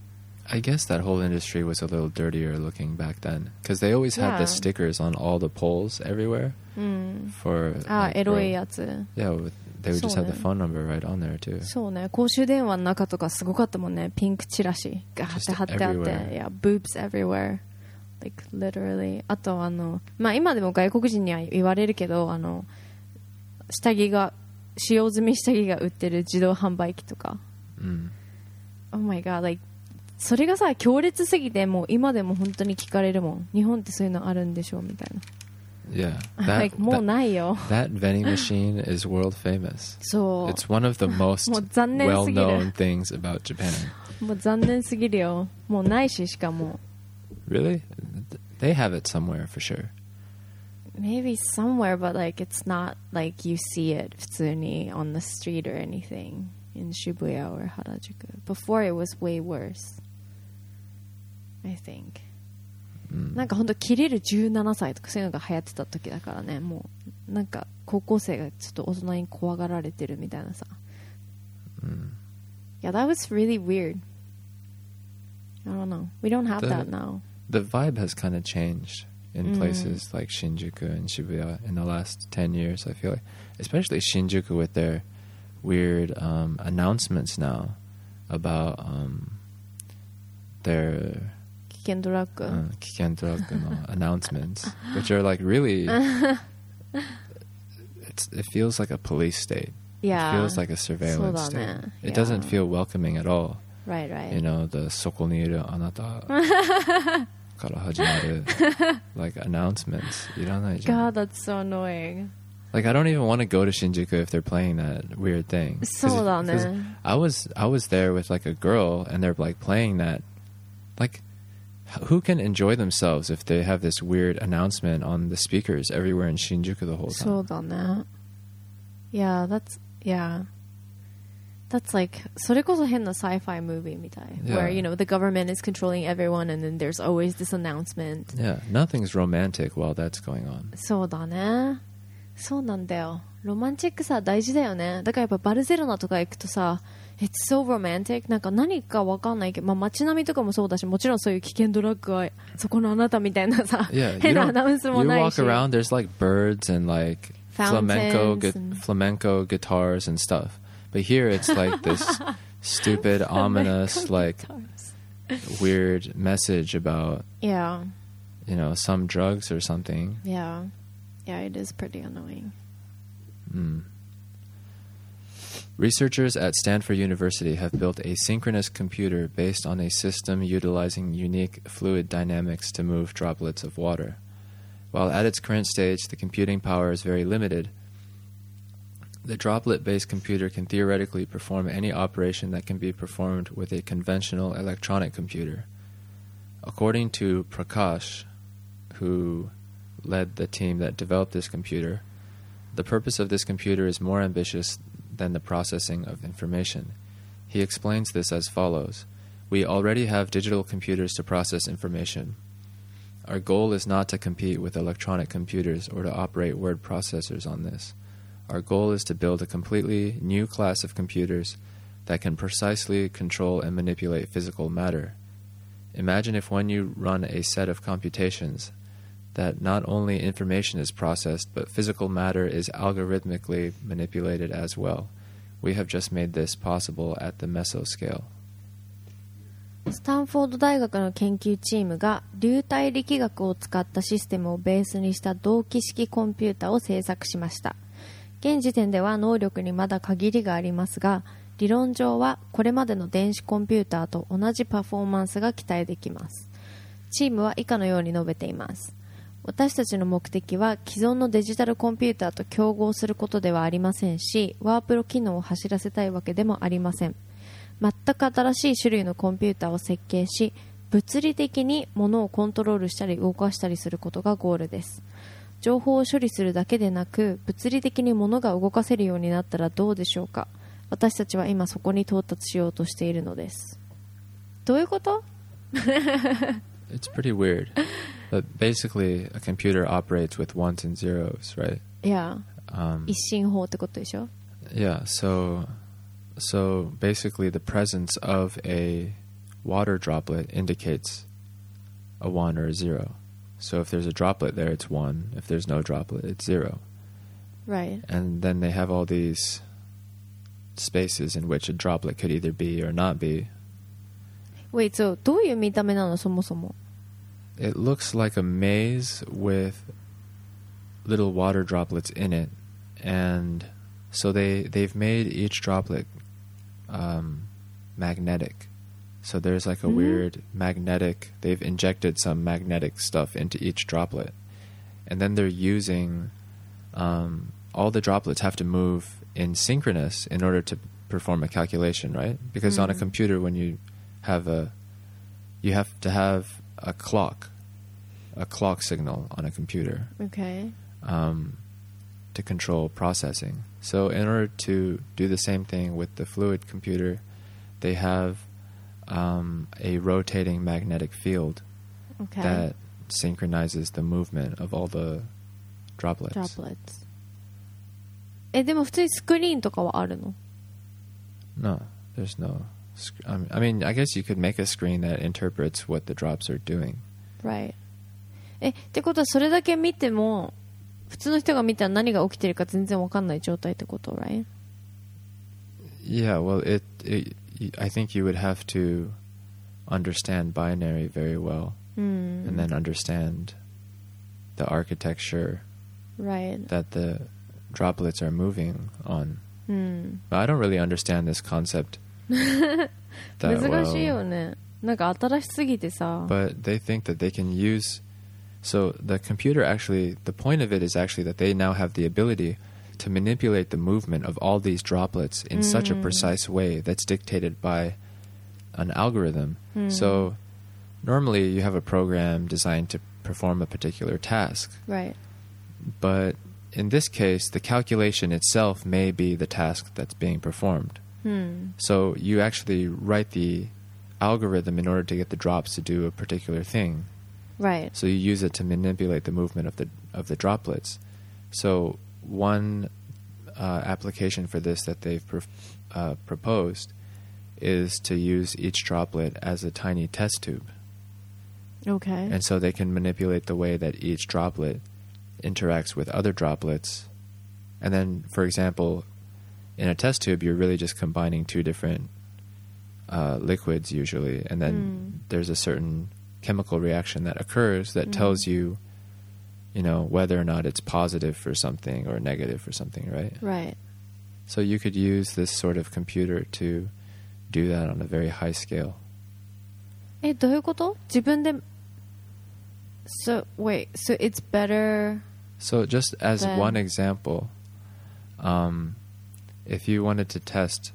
I guess that whole industry was a little dirtier looking back then because they always had yeah. the stickers on all the poles everywhere mm. for あ、 like, エロいやつ yeah with, they would just have the phone number right on there too. そうね公衆電話の中とかすごかったもんね。ピンクチラシガーって貼ってあって yeah boobs everywhere like literally。 あとあのまあ今でも外国人には言われるけどあの下着が使用済み下着が売ってる自動販売機とか、 うん、 Oh my god likeそれがさ強烈すぎてもう今でも本当に聞かれるもん。日本ってそういうのあるんでしょうみたいな。 Yeah, that, like, もうないよ。 That vending machine is world famous. そう。 It's one of the most well-known things about Japan. もう残念すぎるよ。もうないししかも。 Really? They have it somewhere for sure. Maybe somewhere, but like it's not like you see it 普通に on the street or anything in Shibuya or Harajuku. Before it was way worse, I think. うん、 なんか本当切れるじゅうななさいとかそういうのが流行ってた時だからね。もうなんか高校生がちょっと大人に怖がられてるみたいなさ。 うん、 Yeah, that was really weird. I don't know. We don't have the, that now. The vibe has kind of changed in places like Shinjuku and Shibuya in the last ten years, I feel like. Especially Shinjuku with their weird um, announcements now about um, their 危険ドラッグ、 uh, 危険ドラッグの announcements, which are like really, it's, it feels like a police state. Yeah. It feels like a surveillance state. It yeah. doesn't feel welcoming at all. Right, right. You know, the そこにいるあなたから始まるlike announcements いらないじゃん。 God, that's so annoying. Like I don't even want to go to Shinjuku if they're playing that weird thing. そうだね。 I was I was there with like a girl and they're like playing that. Like who can enjoy themselves if they have this weird announcement on the speakers everywhere in Shinjuku the whole time? そうだね。Yeah, that's yeah. That's like それこそ変な sci-fi movie みたい Yeah. where you know the government is controlling everyone and then there's always this announcement. Yeah, nothing's romantic while that's going on. そうだね。 そうなんだよ。ロマンチックさ大事だよね。だからやっぱバルセロナとか行くとさ、It's so romantic. なんか何かわかんないけど、まあ、街並みとかもそうだし、もちろんそういう危険ドラッグはそこのあなたみたいなさ、 Yeah, 変 you なア don't. ナウンスも You ないし。 walk around. There's like birds and like flamenco, gu- Fountains and- flamenco guitars and stuff. But here it's like this stupid, ominous, like weird message about Yeah, you know some drugs or something. yeah, yeah. It is pretty annoying. Mm. Researchers at Stanford University have built a synchronous computer based on a system utilizing unique fluid dynamics to move droplets of water. While at its current stage, the computing power is very limited, the droplet-based computer can theoretically perform any operation that can be performed with a conventional electronic computer. According to Prakash, who led the team that developed this computer, the purpose of this computer is more ambitious than the processing of information. He explains this as follows. We already have digital computers to process information. Our goal is not to compete with electronic computers or to operate word processors on this. Our goal is to build a completely new class of computers that can precisely control and manipulate physical matter. Imagine if when you run a set of computations, that not only information is processed, but physical matter is algorithmically manipulated as well. We have just made this possible at the mesoscale. スタンフォード大学の研究チームが流体力学を使ったシステムをベースにした同期式コンピュータを製作しました。現時点では能力にまだ限りがありますが、理論上はこれまでの電子コンピューターと同じパフォーマンスが期待できます。チームは以下のように述べています。私たちの目的は既存のデジタルコンピューターと競合することではありませんし、ワープロ機能を走らせたいわけでもありません。全く新しい種類のコンピューターを設計し、物理的に物をコントロールしたり動かしたりすることがゴールです。情報を処理するだけでなく、物理的に物が動かせるようになったらどうでしょうか。私たちは今そこに到達しようとしているのです。どういうこと？ It's pretty weird. But basically, a computer operates with ones and zeros, right? Yeah. Um, 一進法ってことでしょ？ yeah, so so basically the presence of a water droplet indicates a one or a zero. So if there's a droplet there, it's one. If there's no droplet, it's zero. Right. And then they have all these spaces in which a droplet could either be or not be. Wait, so どういう見た目なのそもそも？ It looks like a maze with little water droplets in it, and so they they've made each droplet um, magnetic. So there's like a Mm-hmm. weird magnetic. They've injected some magnetic stuff into each droplet, and then they're using um, all the droplets have to move in synchronous in order to perform a calculation, right? Because on a Mm. computer, when you have a you have to have a clock, a clock signal on a computer Okay. um, to control processing. So in order to do the same thing with the fluid computer, they have um, a rotating magnetic field Okay. that synchronizes the movement of all the droplets. Droplets. え、でも普通にスクリーンとかはあるの？ No, there's no. Sc- I mean- I mean, I guess you could make a screen that interprets what the drops are doing. Right. え、ってことはそれだけ見ても普通の人が見たら何が起きてるか全然わかんない状態ってこと right? Yeah, well, it, it. I think you would have to understand binary very well, うん。 and then understand the architecture Right. that the droplets are moving on. うん。 But I don't really understand this concept that 難しいよ well. ね。なんか新しすぎてさ。 But they think that they can use. So the computer actually, the point of it is actually that they now have the ability to manipulate the movement of all these droplets in such a Mm. precise way that's dictated by an algorithm. Mm. So normally you have a program designed to perform a particular task. Right. But in this case, the calculation itself may be the task that's being performed. うん。 So you actually write the algorithm in order to get the drops to do a particular thing. Right. So you use it to manipulate the movement of the of the droplets. So one uh, application for this that they've pro- uh, proposed is to use each droplet as a tiny test tube. Okay. And so they can manipulate the way that each droplet interacts with other droplets. And then, for example, in a test tube, you're really just combining two different uh, liquids usually. And then mm. there's a certain chemical reaction that occurs that mm. tells you, you know, whether or not it's positive for something or negative for something, right? Right. So you could use this sort of computer to do that on a very high scale. え、どういうこと？自分で So, wait, so it's better... So just as than... one example, um, if you wanted to test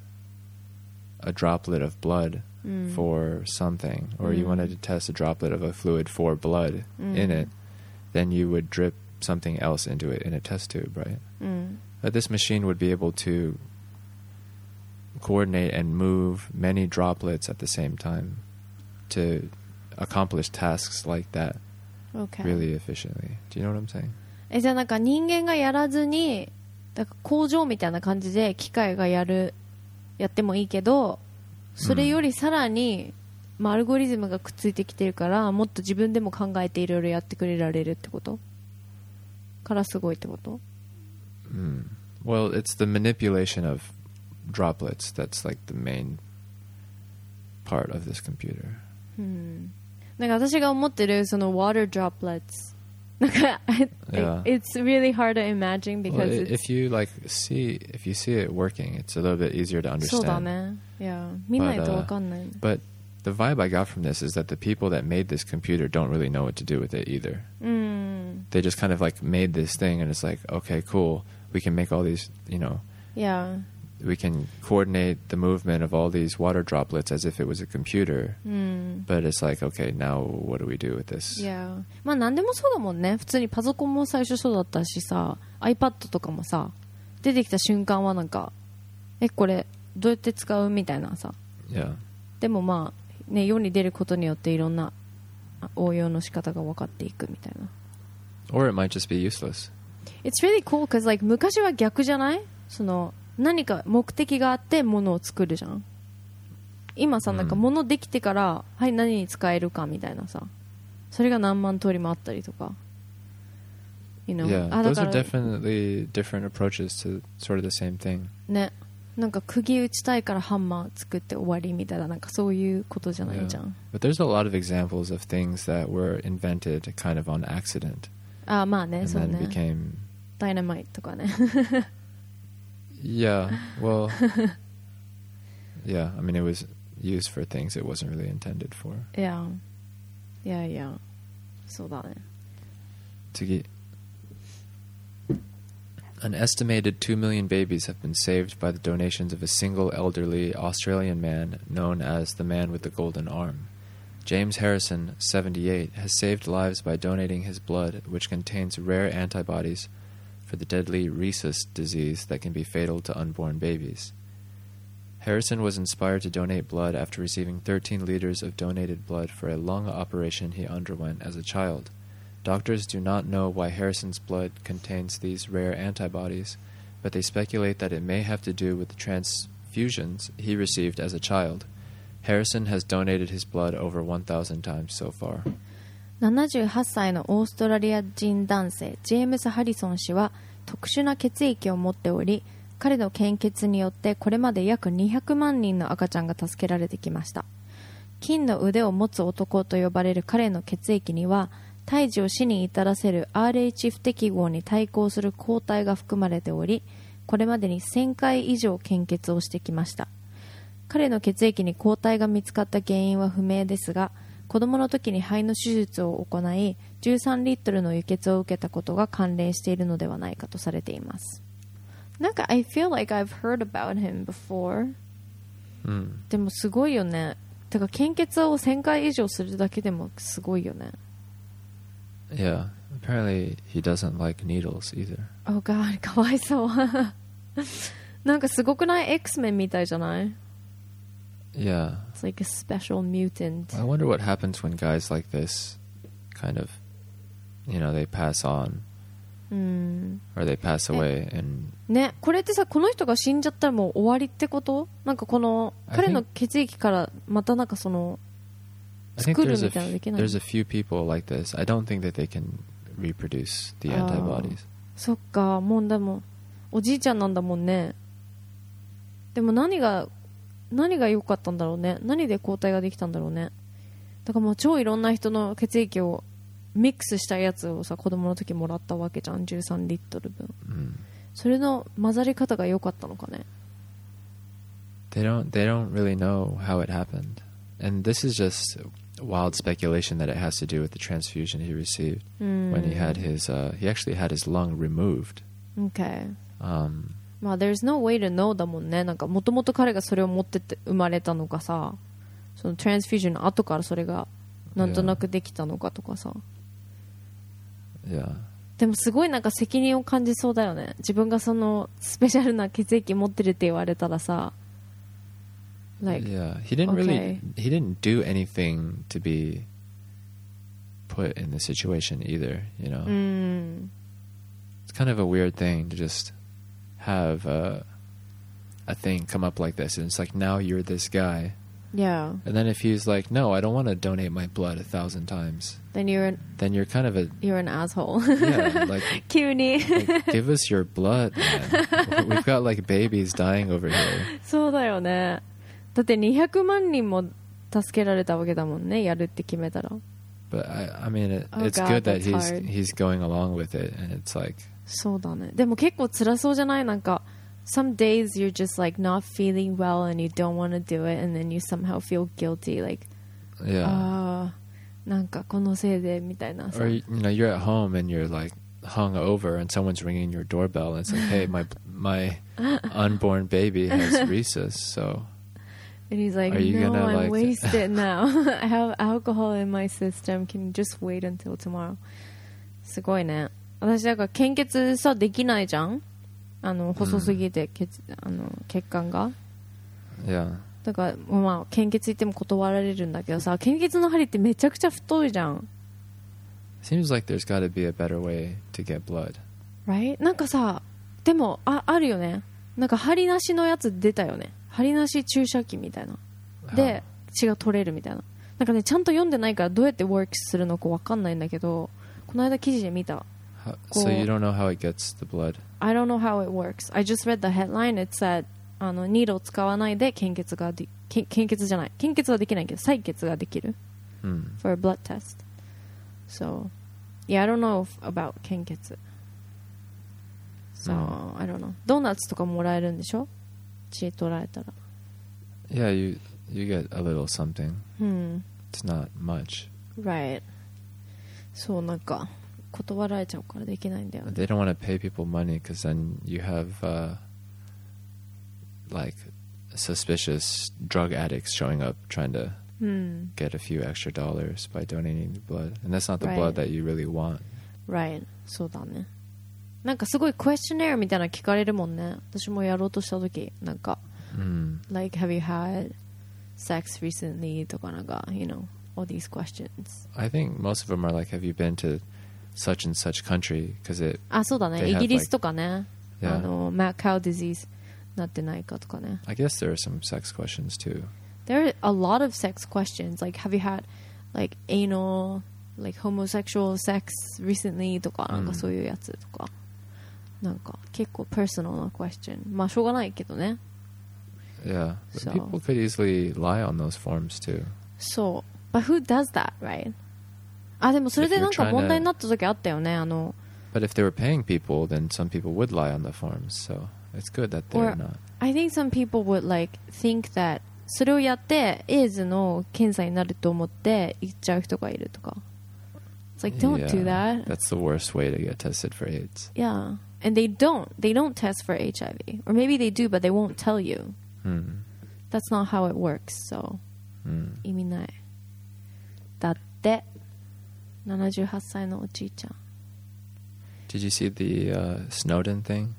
a droplet of blood mm. for something, or mm. you wanted to test a droplet of a fluid for blood mm. in it, then you would drip something else into it in a test tube, right? Mm. But this machine would be able to coordinate and move many droplets at the same time to accomplish tasks like that okay. really efficiently. Do you know what I'm saying? え、じゃあなんか人間がやらずに、だから工場みたいな感じで機械がやる、やってもいいけど、それよりさらに、うん、まあ、アルゴリズムがくっついてきてるから、もっと自分でも考えていろいろやってくれられるってことからすごいってこと mm. Well, it's the manipulation of droplets that's like the main part of this computer. うん。なんか私が思ってるその water droplets なんか yeah. it's really hard to imagine because well, it's, if you like see if you see it working, it's a little bit easier to understand. そうだね。Yeah. 見ないとわかんない。 But, uh, but the vibe I got from this is that the people that made this computer don't really know what to do with it either. Mm. They just kind of like made this thing and it's like, okay, cool. We can make all these, you know. Yeah. We can coordinate the movement of all these water droplets as if it was a computer. Mm. But it's like, okay, now what do we do with this? Yeah. まあ何でもそうだもんね。普通にパソコンも最初そうだったしさ、iPad とかもさ、出てきた瞬間はなんか、え、これどうやって使うみたいなさ。 Yeah. でもまあ、ね、世に出ることによっていろんな応用の仕方が分かっていくみたいな。 Or it might just be useless. It's really cool because like 昔は逆じゃない？その何か目的があって物を作るじゃん。今さ、なんか物できてから、はい、何に使えるかみたいなさ。それが何万通りもあったりとか。You know? Yeah, あ、だ those か are ら definitely different approaches to sort of the same thing. ね。なんか釘打ちたいからハンマー作って終わりみたいな、なんかそういうことじゃないじゃん。 Yeah. But there's a lot of examples of things that were invented kind of on accident. あ、まあね、 and そう then ね。 became... ダイナマイトとかね。 Yeah, well, yeah, I mean, it was used for things it wasn't really intended for. Yeah. Yeah, yeah. そうだね。 次. An estimated two million babies have been saved by the donations of a single elderly Australian man known as the Man with the Golden Arm. James Harrison, seventy-eight, has saved lives by donating his blood, which contains rare antibodies for the deadly rhesus disease that can be fatal to unborn babies. Harrison was inspired to donate blood after receiving thirteen liters of donated blood for a lung operation he underwent as a child. Doctors do not know why Harrison's blood contains these rare antibodies, but they speculate that it may have to do with the transfusions he received as a child. Harrison has donated his blood over one thousand times so far. ななじゅうはっさいのオーストラリア人男性ジェームス・ハリソン氏は特殊な血液を持っており、彼の献血によってこれまで約にひゃくまんにんの赤ちゃんが助けられてきました。金の腕を持つ男と呼ばれる彼の血液には胎児を死に至らせる アールエイチ 不適合に対抗する抗体が含まれており、これまでにせんかい以上献血をしてきました。彼の血液に抗体が見つかった原因は不明ですが、子供の時に肺の手術を行いじゅうさんリットルの輸血を受けたことが関連しているのではないかとされています。なんか I feel like I've heard about him before、うん、でもすごいよね。てか献血をせんかい以上するだけでもすごいよね。 Yeah, apparently he doesn't like needles either. Oh god, かわいそうなんかすごくない？ X-Men みたいじゃない？ Yeah. It's like a special mutant. I wonder what happens when guys like this kind of, you know, they pass on うん or they pass away. And ね、これってさ、この人が死んじゃったらもう終わりってこと？なんかこの I think- 彼の血液からまたなんかその I think 作る there's a, みたいなのでき f- ない？ there's a few people like this. I don't think that they can reproduce the Oh. antibodies. そっか、もうでもおじいちゃんなんだもんね。でも何が何が良かったんだろうね。何で抗体ができたんだろうね。だからもう超いろんな人の血液をミックスしたやつをさ、子供の時もらったわけじゃん。じゅうさんリットル分。 Mm. それの混ざり方が良かったのかね。 They don't. They don't really know how it happened, and this is just wild speculation that it has to do with the transfusion he received うん when he had his. Uh, he actually had his lung removed. Okay. Um, まあ there's no way to know だもんね。なんかもともと彼がそれを持ってって生まれたのかさ、そのトランスフュージョンの後からそれがなんとなくできたのかとかさ。 yeah. でもすごいなんか責任を感じそうだよね。自分がそのスペシャルな血液持ってるって言われたらさ、like Yeah, he didn't okay. really. He didn't do anything to be put in the situation either. You know, うん it's kind of a weird thing to just have a a thing come up like this, and it's like now you're this guy, yeah. and then if he's like, no, I don't want to donate my blood a thousand times, Then you're an, then you're kind of a you're an asshole. yeah, like, 急に like give us your blood, man. We've got like babies dying over here. そうだよね。だってにひゃくまん人も助けられたわけだもんね。やるって決めたら。 But I, I mean, it, Oh, it's God, good that that's he's hard. he's going along with it, and it's like. そうだね。でも結構辛そうじゃない？なんか some days you're just like not feeling well and you don't want to do it and then you somehow feel guilty like Yeah. あーなんかこのせいでみたいなさ。 Or you know, you're at home and you're like hung over, and someone's ringing your doorbell, and it's like, hey, my my unborn baby has rhesus, so And he's like, Are you no, gonna, I'm like- wasted now. I have alcohol in my system. Can you just wait until tomorrow? すごいね。私だから献血さできないじゃん。あの細すぎて血、あの血管が。 yeah. だからまあ献血行っても断られるんだけどさ、献血の針ってめちゃくちゃ太いじゃん。 Seems like there's got to be a better way to get blood. Right? なんかさ、でもああるよね。なんか針なしのやつ出たよね。針なし注射器みたいな。で血が取れるみたいな。なんかねちゃんと読んでないからどうやって works するのかわかんないんだけど、この間記事で見た。 How, so Cool. you don't know how it gets the blood? I don't know how it works. I just read the headline. It said あのニードを使わないで献血がで献献血じゃない献血はできないけど採血ができる Hmm. for a blood test. So yeah, I don't know if, about 献血. So、 うん I don't know. ドーナツとかもらえるんでしょ？血取られたら。 Yeah, you you get a little something. うん。 It's not much. Right. そうなんか断られちゃうからできないんだよね。 They don't want to pay people money because then you have uh, like suspicious drug addicts showing up trying to うん。 get a few extra dollars by donating the blood, and that's not the Right. blood that you really want. Right. そうだね。なんかすごいクエスチョネアみたいなの聞かれるもんね。私もやろうとした時なんか Mm. like have you had sex recently とかなんか you know all these questions. I think most of them are like, have you been to such and such country? Because it あ、そうだね。 They イ have ギリスとかね。 Yeah. あの mad cow disease なってないかとかね。 I guess there are some sex questions too. There are a lot of sex questions like have you had like anal like homosexual sex recently とかなんかそういうやつとか、なんか結構 personal な question。まあしょうがないけどね。 Yeah, but So- people could easily lie on those forms too. そう。But who does that, right? あ、でもそれでなんか If you're trying to- 問題になった時あったよね。あの But if they were paying people, then some people would lie on the forms. So it's good that they're Or- not. I think some people would like think that それをやってエイズの検査になると思って言っちゃう人がいるとか。It's like don't do Yeah, that. That's the worst way to get tested for AIDS. Yeah. And they don't. They don't test for H I V. Or maybe they do, but they won't tell you. Hmm. That's not how it works. So Hmm. 意味ない。だってななじゅうはっさいのおじいちゃん。 Did you see the uh, Snowden thing?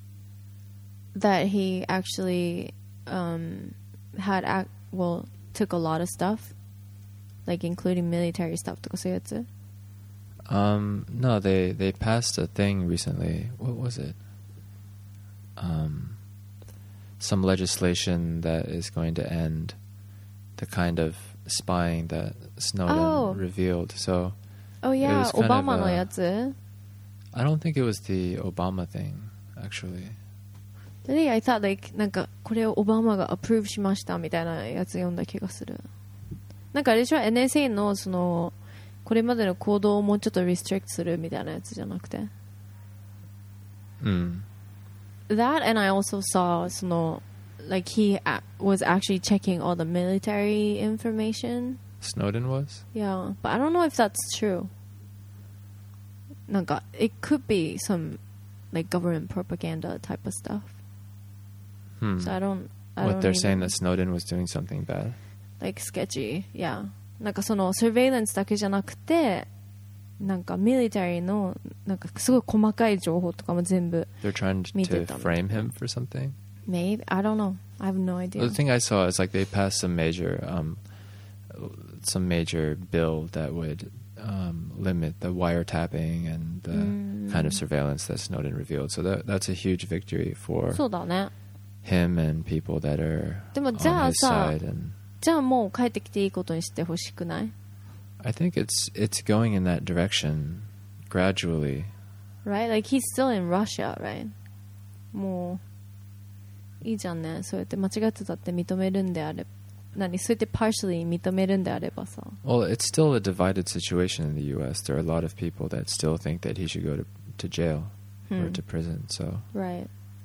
That he actually um, had ac- well took a lot of stuff, like including military stuff とかそういうやつ。 Um, no, they, they passed a thing recently. What was it? Um, some legislation that is going to end the kind of spying that Snowden Oh. revealed. So Oh It yeah, was kind オバ of マの a- やつ I don't think it was the Obama thing, actually. Really? I thought like なんかこれをオバマがアプローブしましたみたいなやつ読んだ気がする。なんかあれでしょ エヌエスエー のそのこれまでの行動をもうちょっとリストリクトするみたいなやつじゃなくて。 Mm. That and I also saw その like he a- was actually checking all the military information. Snowden was? Yeah, but I don't know if that's true. なんか it could be some like government propaganda type of stuff. Hmm. So I don't I What don't they're even- saying that Snowden was doing something bad? like sketchy, yeah. なんかその surveillance だけじゃなくて、なんか military のなんかすごい細かい情報とかも全部 They're trying to, 見て to た。 frame him for something? maybe I don't know. I have no idea. The thing I saw is like they passed some major, um, some major bill that would um, limit the wiretapping and the Mm. kind of surveillance that Snowden revealed. So that that's a huge victory for そうだね。 him and people that are でも on じゃあ his さ、 side. And じゃあもう帰ってきていいことにしてほしくない？ I think it's it's going in that direction gradually. Right? Like he's still in Russia, right? もういいじゃんね。そうやって間違ってたって認めるんであれば、何そうやって partially 認めるんであればさ。 Well, it's still a divided situation in the U S. There are a lot of people that still think that he should go to to jail or Hmm. to prison. So Right.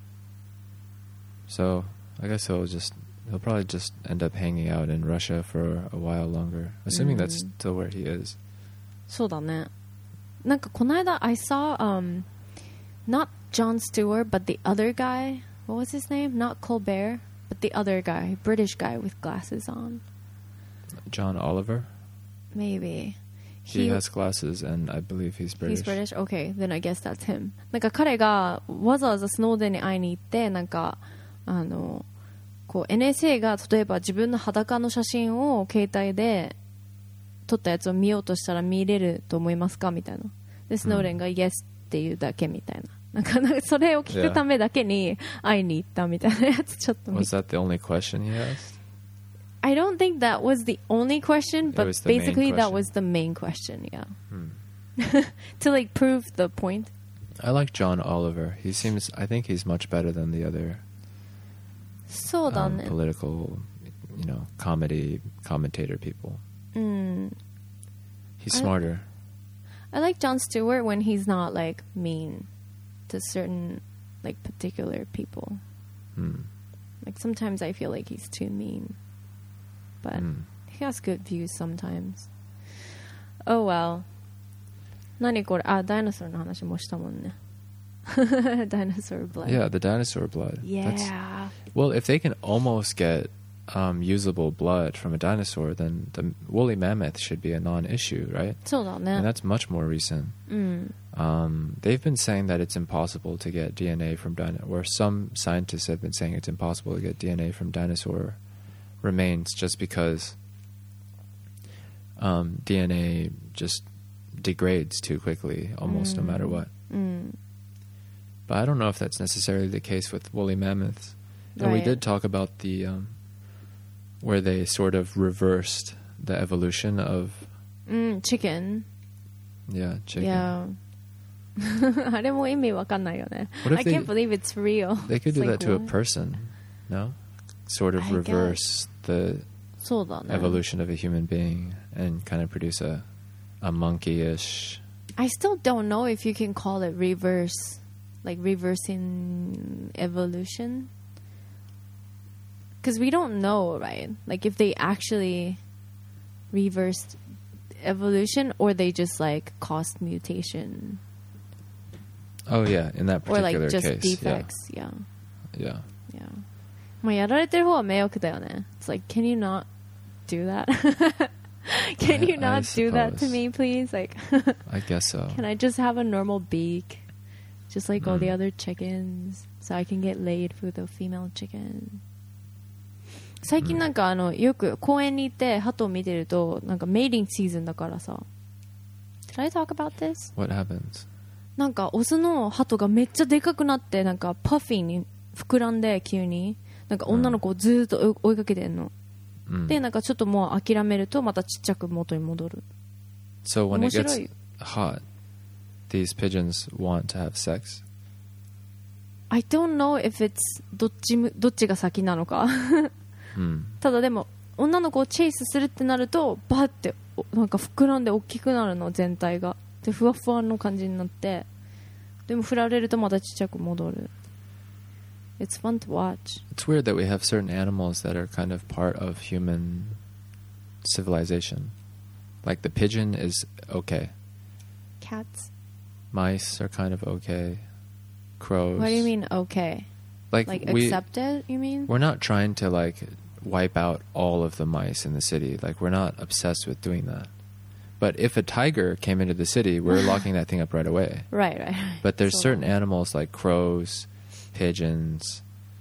so I guess he'll just he'll probably just end up hanging out in Russia for a while longer, assuming that's Mm. still where he is. そうだね。なんかこの間 I saw um not Jon Stewart but the other guy. What was his name? Not Colbert, but the other guy, British guy with glasses on. John Oliver. Maybe. He, has glasses, and I believe he's British. He's British? Okay, then I guess that's him. なんか彼がわざわざスノーデンに会いに行って、なんか、あの、こう エヌエスエー が例えば自分の裸の写真を携帯で撮ったやつを見ようとしたら見れると思いますかみたいな。で、スノーデンが Yes っていうだけみたいな。なんか、なんかそれを聞くためだけに会いに行ったみたいなやつちょっと見 Was that the only question he asked? I don't think that was the only question, It but was the main basically that question. was the main question, yeah. Hmm. To like prove the point. I like John Oliver. He seems. I think he's much better than the other そうだ um, ね。 political, you know, comedy commentator people. うん。 He's I- smarter. I like Jon Stewart when he's not like mean to certain like particular people. Hmm. Like sometimes I feel like he's too mean. But Hmm. he has good views sometimes. Oh well. 何これあ、ダイナソーの話もしたもんね。Dinosaur blood. Yeah, the dinosaur blood. Yeah. That's- well, if they can almost get um, usable blood from a dinosaur, then the woolly mammoth should be a non-issue, right? そうだ And ね。 that's much more recent. うん。 Um, they've been saying that it's impossible to get D N A from dinosaur, or some scientists have been saying it's impossible to get D N A from dinosaur remains just because um, D N A just degrades too quickly, almost no matter what. うん。 But I don't know if that's necessarily the case with woolly mammoths. And we Right. did talk about the um, where they sort of reversed the evolution of うん、chicken. yeah chicken. Yeah. あれも意味わかんないよね。 What if I they- can't believe it's real. They could It's do like, that to a what? person, no? Sort of I reverse the そうだね。 evolution of a human being and kind of produce a a monkey-ish. I still don't know if you can call it reverse, like reversing evolution. Because we don't know, right? Like if they actually reversed evolution or they just like caused mutation Oh yeah, in that or like particular just case, defects. Yeah. yeah, Yeah. まあやられてる方は迷惑だよね。It's like, can you not do that? Can I- you I not do that to suppose. me, please? Like, yeah. I guess so. can I just have a normal beak, just like all the Mm. other chickens, so I can get laid with a female chicken? 最近なんかあのよく公園に行って鳩を見てるとなんかメイリングシーズンだからさ、 Did I talk about this? What happens? なんかオスの鳩がめっちゃでかくなってなんかパフィーに膨らんで急になんか女の子をずーっと追いかけてんの、うん、でなんかちょっともう諦めるとまたちっちゃく元に戻る。 So when it gets hot, these pigeons want to have sex? I don't know if it's どっちどっちが先なのか、うん、ただでも女の子をチェイスするってなるとバーってなんか膨らんで大きくなるの全体がでふわふわの感じになってでも振られるとまたちっちゃく戻る。 It's fun to watch. It's weird that we have certain animals that are kind of part of human civilization. Like the pigeon is okay. Cats? Mice are kind of okay. Crows. What do you mean okay? Like, like we, accepted, you mean? We're not trying to like wipe out all of the mice in the city. Like we're not obsessed with doing that. But if a tiger came into the city, we're locking that thing up right away. Right, right. But there's so certain animals like crows, pigeons,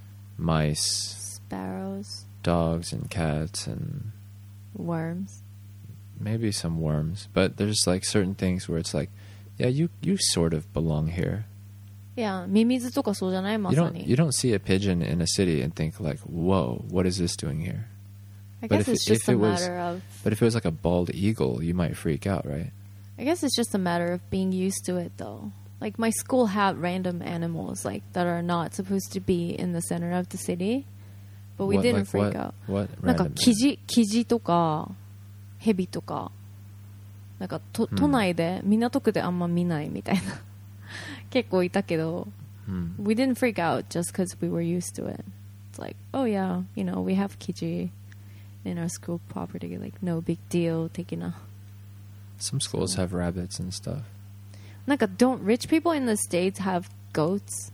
mice, sparrows, dogs and cats and worms. Maybe some worms. But there's like certain things where it's like, yeah, you, you sort of belong here. Yeah, ミミズとかそうじゃないまさに。 You don't, you don't see a pigeon in a city and think like, whoa, what is this doing here? I guess it's just a matter of... But if it was like a bald eagle, you might freak out, right? I guess it's just a matter of being used to it, though. Like, my school had random animals, like, that are not supposed to be in the center of the city. But we what, didn't like freak what? out. What? なんか、キジ、キジとか、ヘビとか、なんか、と、都内で、港区であんま見ないみたいな。結構いたけど、hmm. we didn't freak out just because we were used to it. It's like, oh yeah, you know, we have kiji in our school property, like no big deal, taking a... Some schools have rabbits and stuff. なんか don't rich people in the States have goats?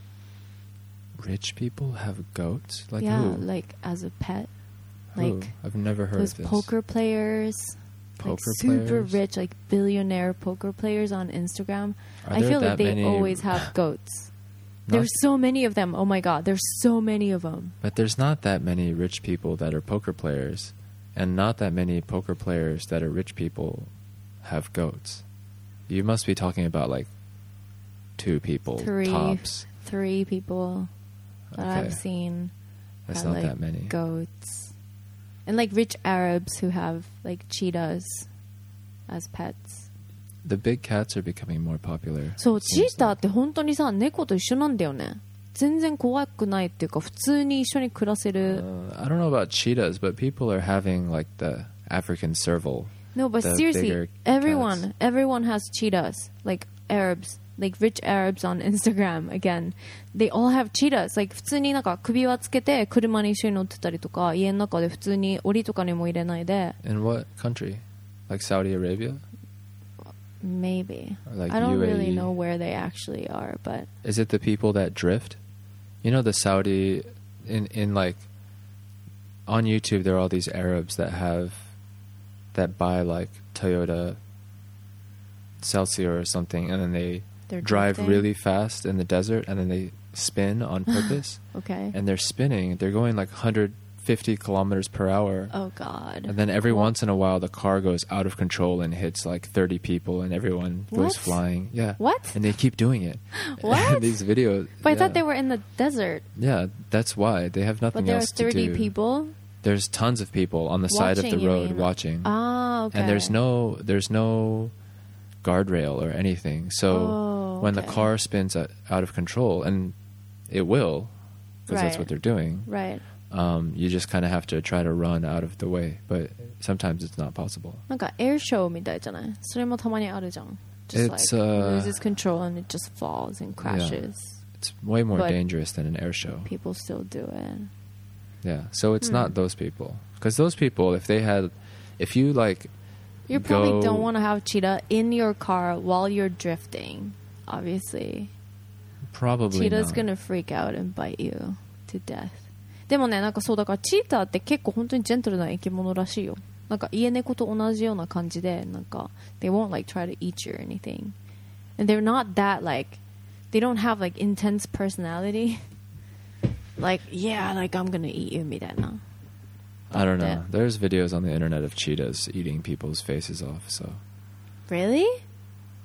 Rich people have goats? Like yeah, who? like as a pet. Who? Like I've never heard those of this. poker players. Poker like super players? rich, like billionaire poker players on Instagram. Are I feel like they many... always have goats. There's so many of them. Oh my god, there's so many of them. But there's not that many rich people that are poker players, and not that many poker players that are rich people have goats. You must be talking about like two people three, tops. Three people that okay. I've seen. That's have, not like, that many. Goats. And like rich Arabs who have like cheetahs as pets. The big cats are becoming more popular. そう、チーターって本当にさ、猫と一緒なんだよね。全然怖くないっていうか、普通に一緒に暮らせる。 Uh, I don't know about cheetahs, but people are having like the African serval. No, but seriously, everyone, cats. everyone has cheetahs. Like Arabs, like rich Arabs on Instagram. Again, they all have cheetahs. Like 普通になんか首輪つけて車に一緒に乗ってたりとか、家の中で普通に檻とかにも入れないで。 In what country? Like Saudi Arabia? Maybe. Like I don't U A E. really know where they actually are, but is it the people that drift? You know the Saudi in in like on YouTube there are all these Arabs that have that buy like Toyota Celsior or something and then they they're drive drifting. really fast in the desert and then they spin on purpose. Okay. And they're spinning. They're going like one hundred fifty kilometers per hour. Oh God. And then every what? once in a while the car goes out of control and hits like thirty people and everyone what? goes flying. Yeah. What? And they keep doing it. What? These videos. But yeah. I thought they were in the desert. Yeah, that's why. They have nothing but else to do. But there are thirty people? There's tons of people on the watching, side of the road mean? watching. Ah, okay. And there's no there's no guardrail or anything. So oh, when okay. the car spins out of control, and it will, because right. that's what they're doing. Right. Um, you just kind of have to try to run out of the way, but sometimes it's not possible. なんか air show みたいじゃない？それもたまにあるじゃん。Just It's, like uh, loses control and it just falls and crashes. Yeah. It's way more but dangerous than an air show. People still do it. Yeah, so it's hmm. not those people. Because those people, if they had, if you like, you probably go, don't want to have cheetah in your car while you're drifting. Obviously, probably cheetah's not. gonna freak out and bite you to death. でもね、なんかそうだからチーターって結構本当にジェントルな生き物らしいよ。なんか家猫と同じような感じで、なんか they won't like try to eat you or anything, and they're not that like, they don't have like intense personality. Like yeah, like I'm gonna eat you みたいな。 I don't know. There's videos on the internet of cheetahs eating people's faces off. So really?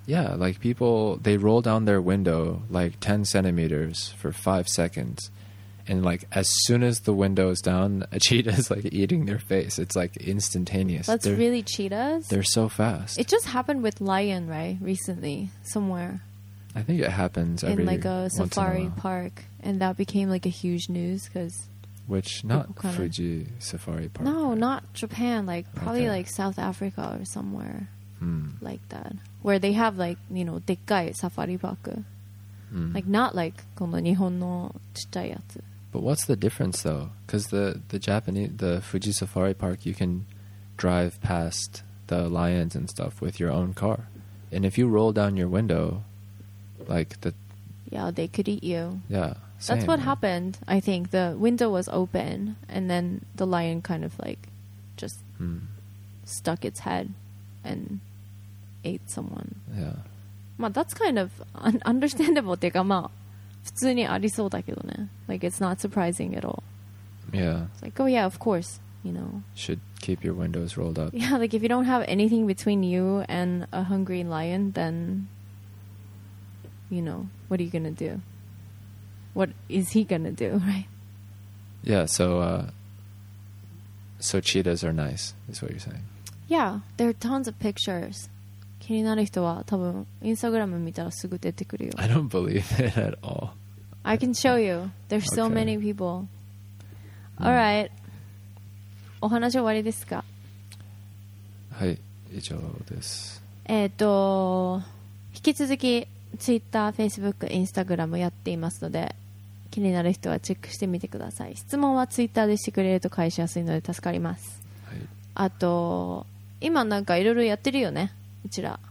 Yeah, like people, they roll down their window like ten centimeters for five seconds. And like as soon as the window is down, a cheetah is like eating their face. It's like instantaneous. That's they're, really cheetahs? They're so fast. It just happened with lion, right? Recently, somewhere. I think it happens every in like a once in safari a while. park. And that became like a huge news because... Which, not people kinda- Fuji Safari Park. No, right? not Japan. Like probably Okay. like South Africa or somewhere Hmm. like that. Where they have like, you know, でっかい safari park. Hmm. Like not like この日本のちっちゃいやつ. But what's the difference though? Because the, the Japanese, the Fuji Safari Park, you can drive past the lions and stuff with your own car. And if you roll down your window, like the, Yeah, they could eat you. yeah. That's same, what man. happened. I think the window was open and then the lion kind of like just Hmm. stuck its head and ate someone. Yeah. まあ that's kind of un- understandable っていうかまあ普通にありそうだけどね. Like it's not surprising at all. Yeah. It's like, oh yeah, of course, you know. Should keep your windows rolled up. Yeah, like if you don't have anything between you and a hungry lion, then, you know, what are you gonna do? What is he gonna do, right? Yeah, so, uh, so cheetahs are nice, is what you're saying. Yeah, there are tons of pictures. 気になる人は多分インスタグラム見たらすぐ出てくるよ。 I don't believe it at all. I can show you. There's so Okay. many people. Mm. Alright. お話終わりですか？ はい、以上です。 えっと、引き続き Twitter、Facebook、Instagram やっていますので、気になる人はチェックしてみてください。質問は Twitter でしてくれると返しやすいので助かります。 はい。 あと、今なんかいろいろやってるよね、うちら。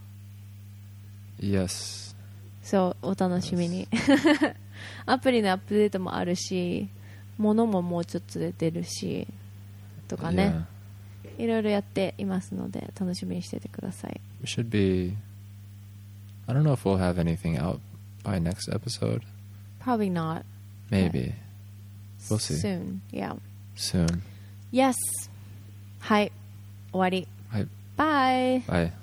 Yes. そう、お楽しみに。アプリのアップデートもあるし、物ももうちょっと出てるし、とかね。いろいろやっていますので、楽しみにしててください。 We should be... I don't know if we'll have anything out by next episode. Probably not. Maybe. We'll see. Soon. Yeah. Soon. Yes. はい。終わり。 はい。 Bye. Bye.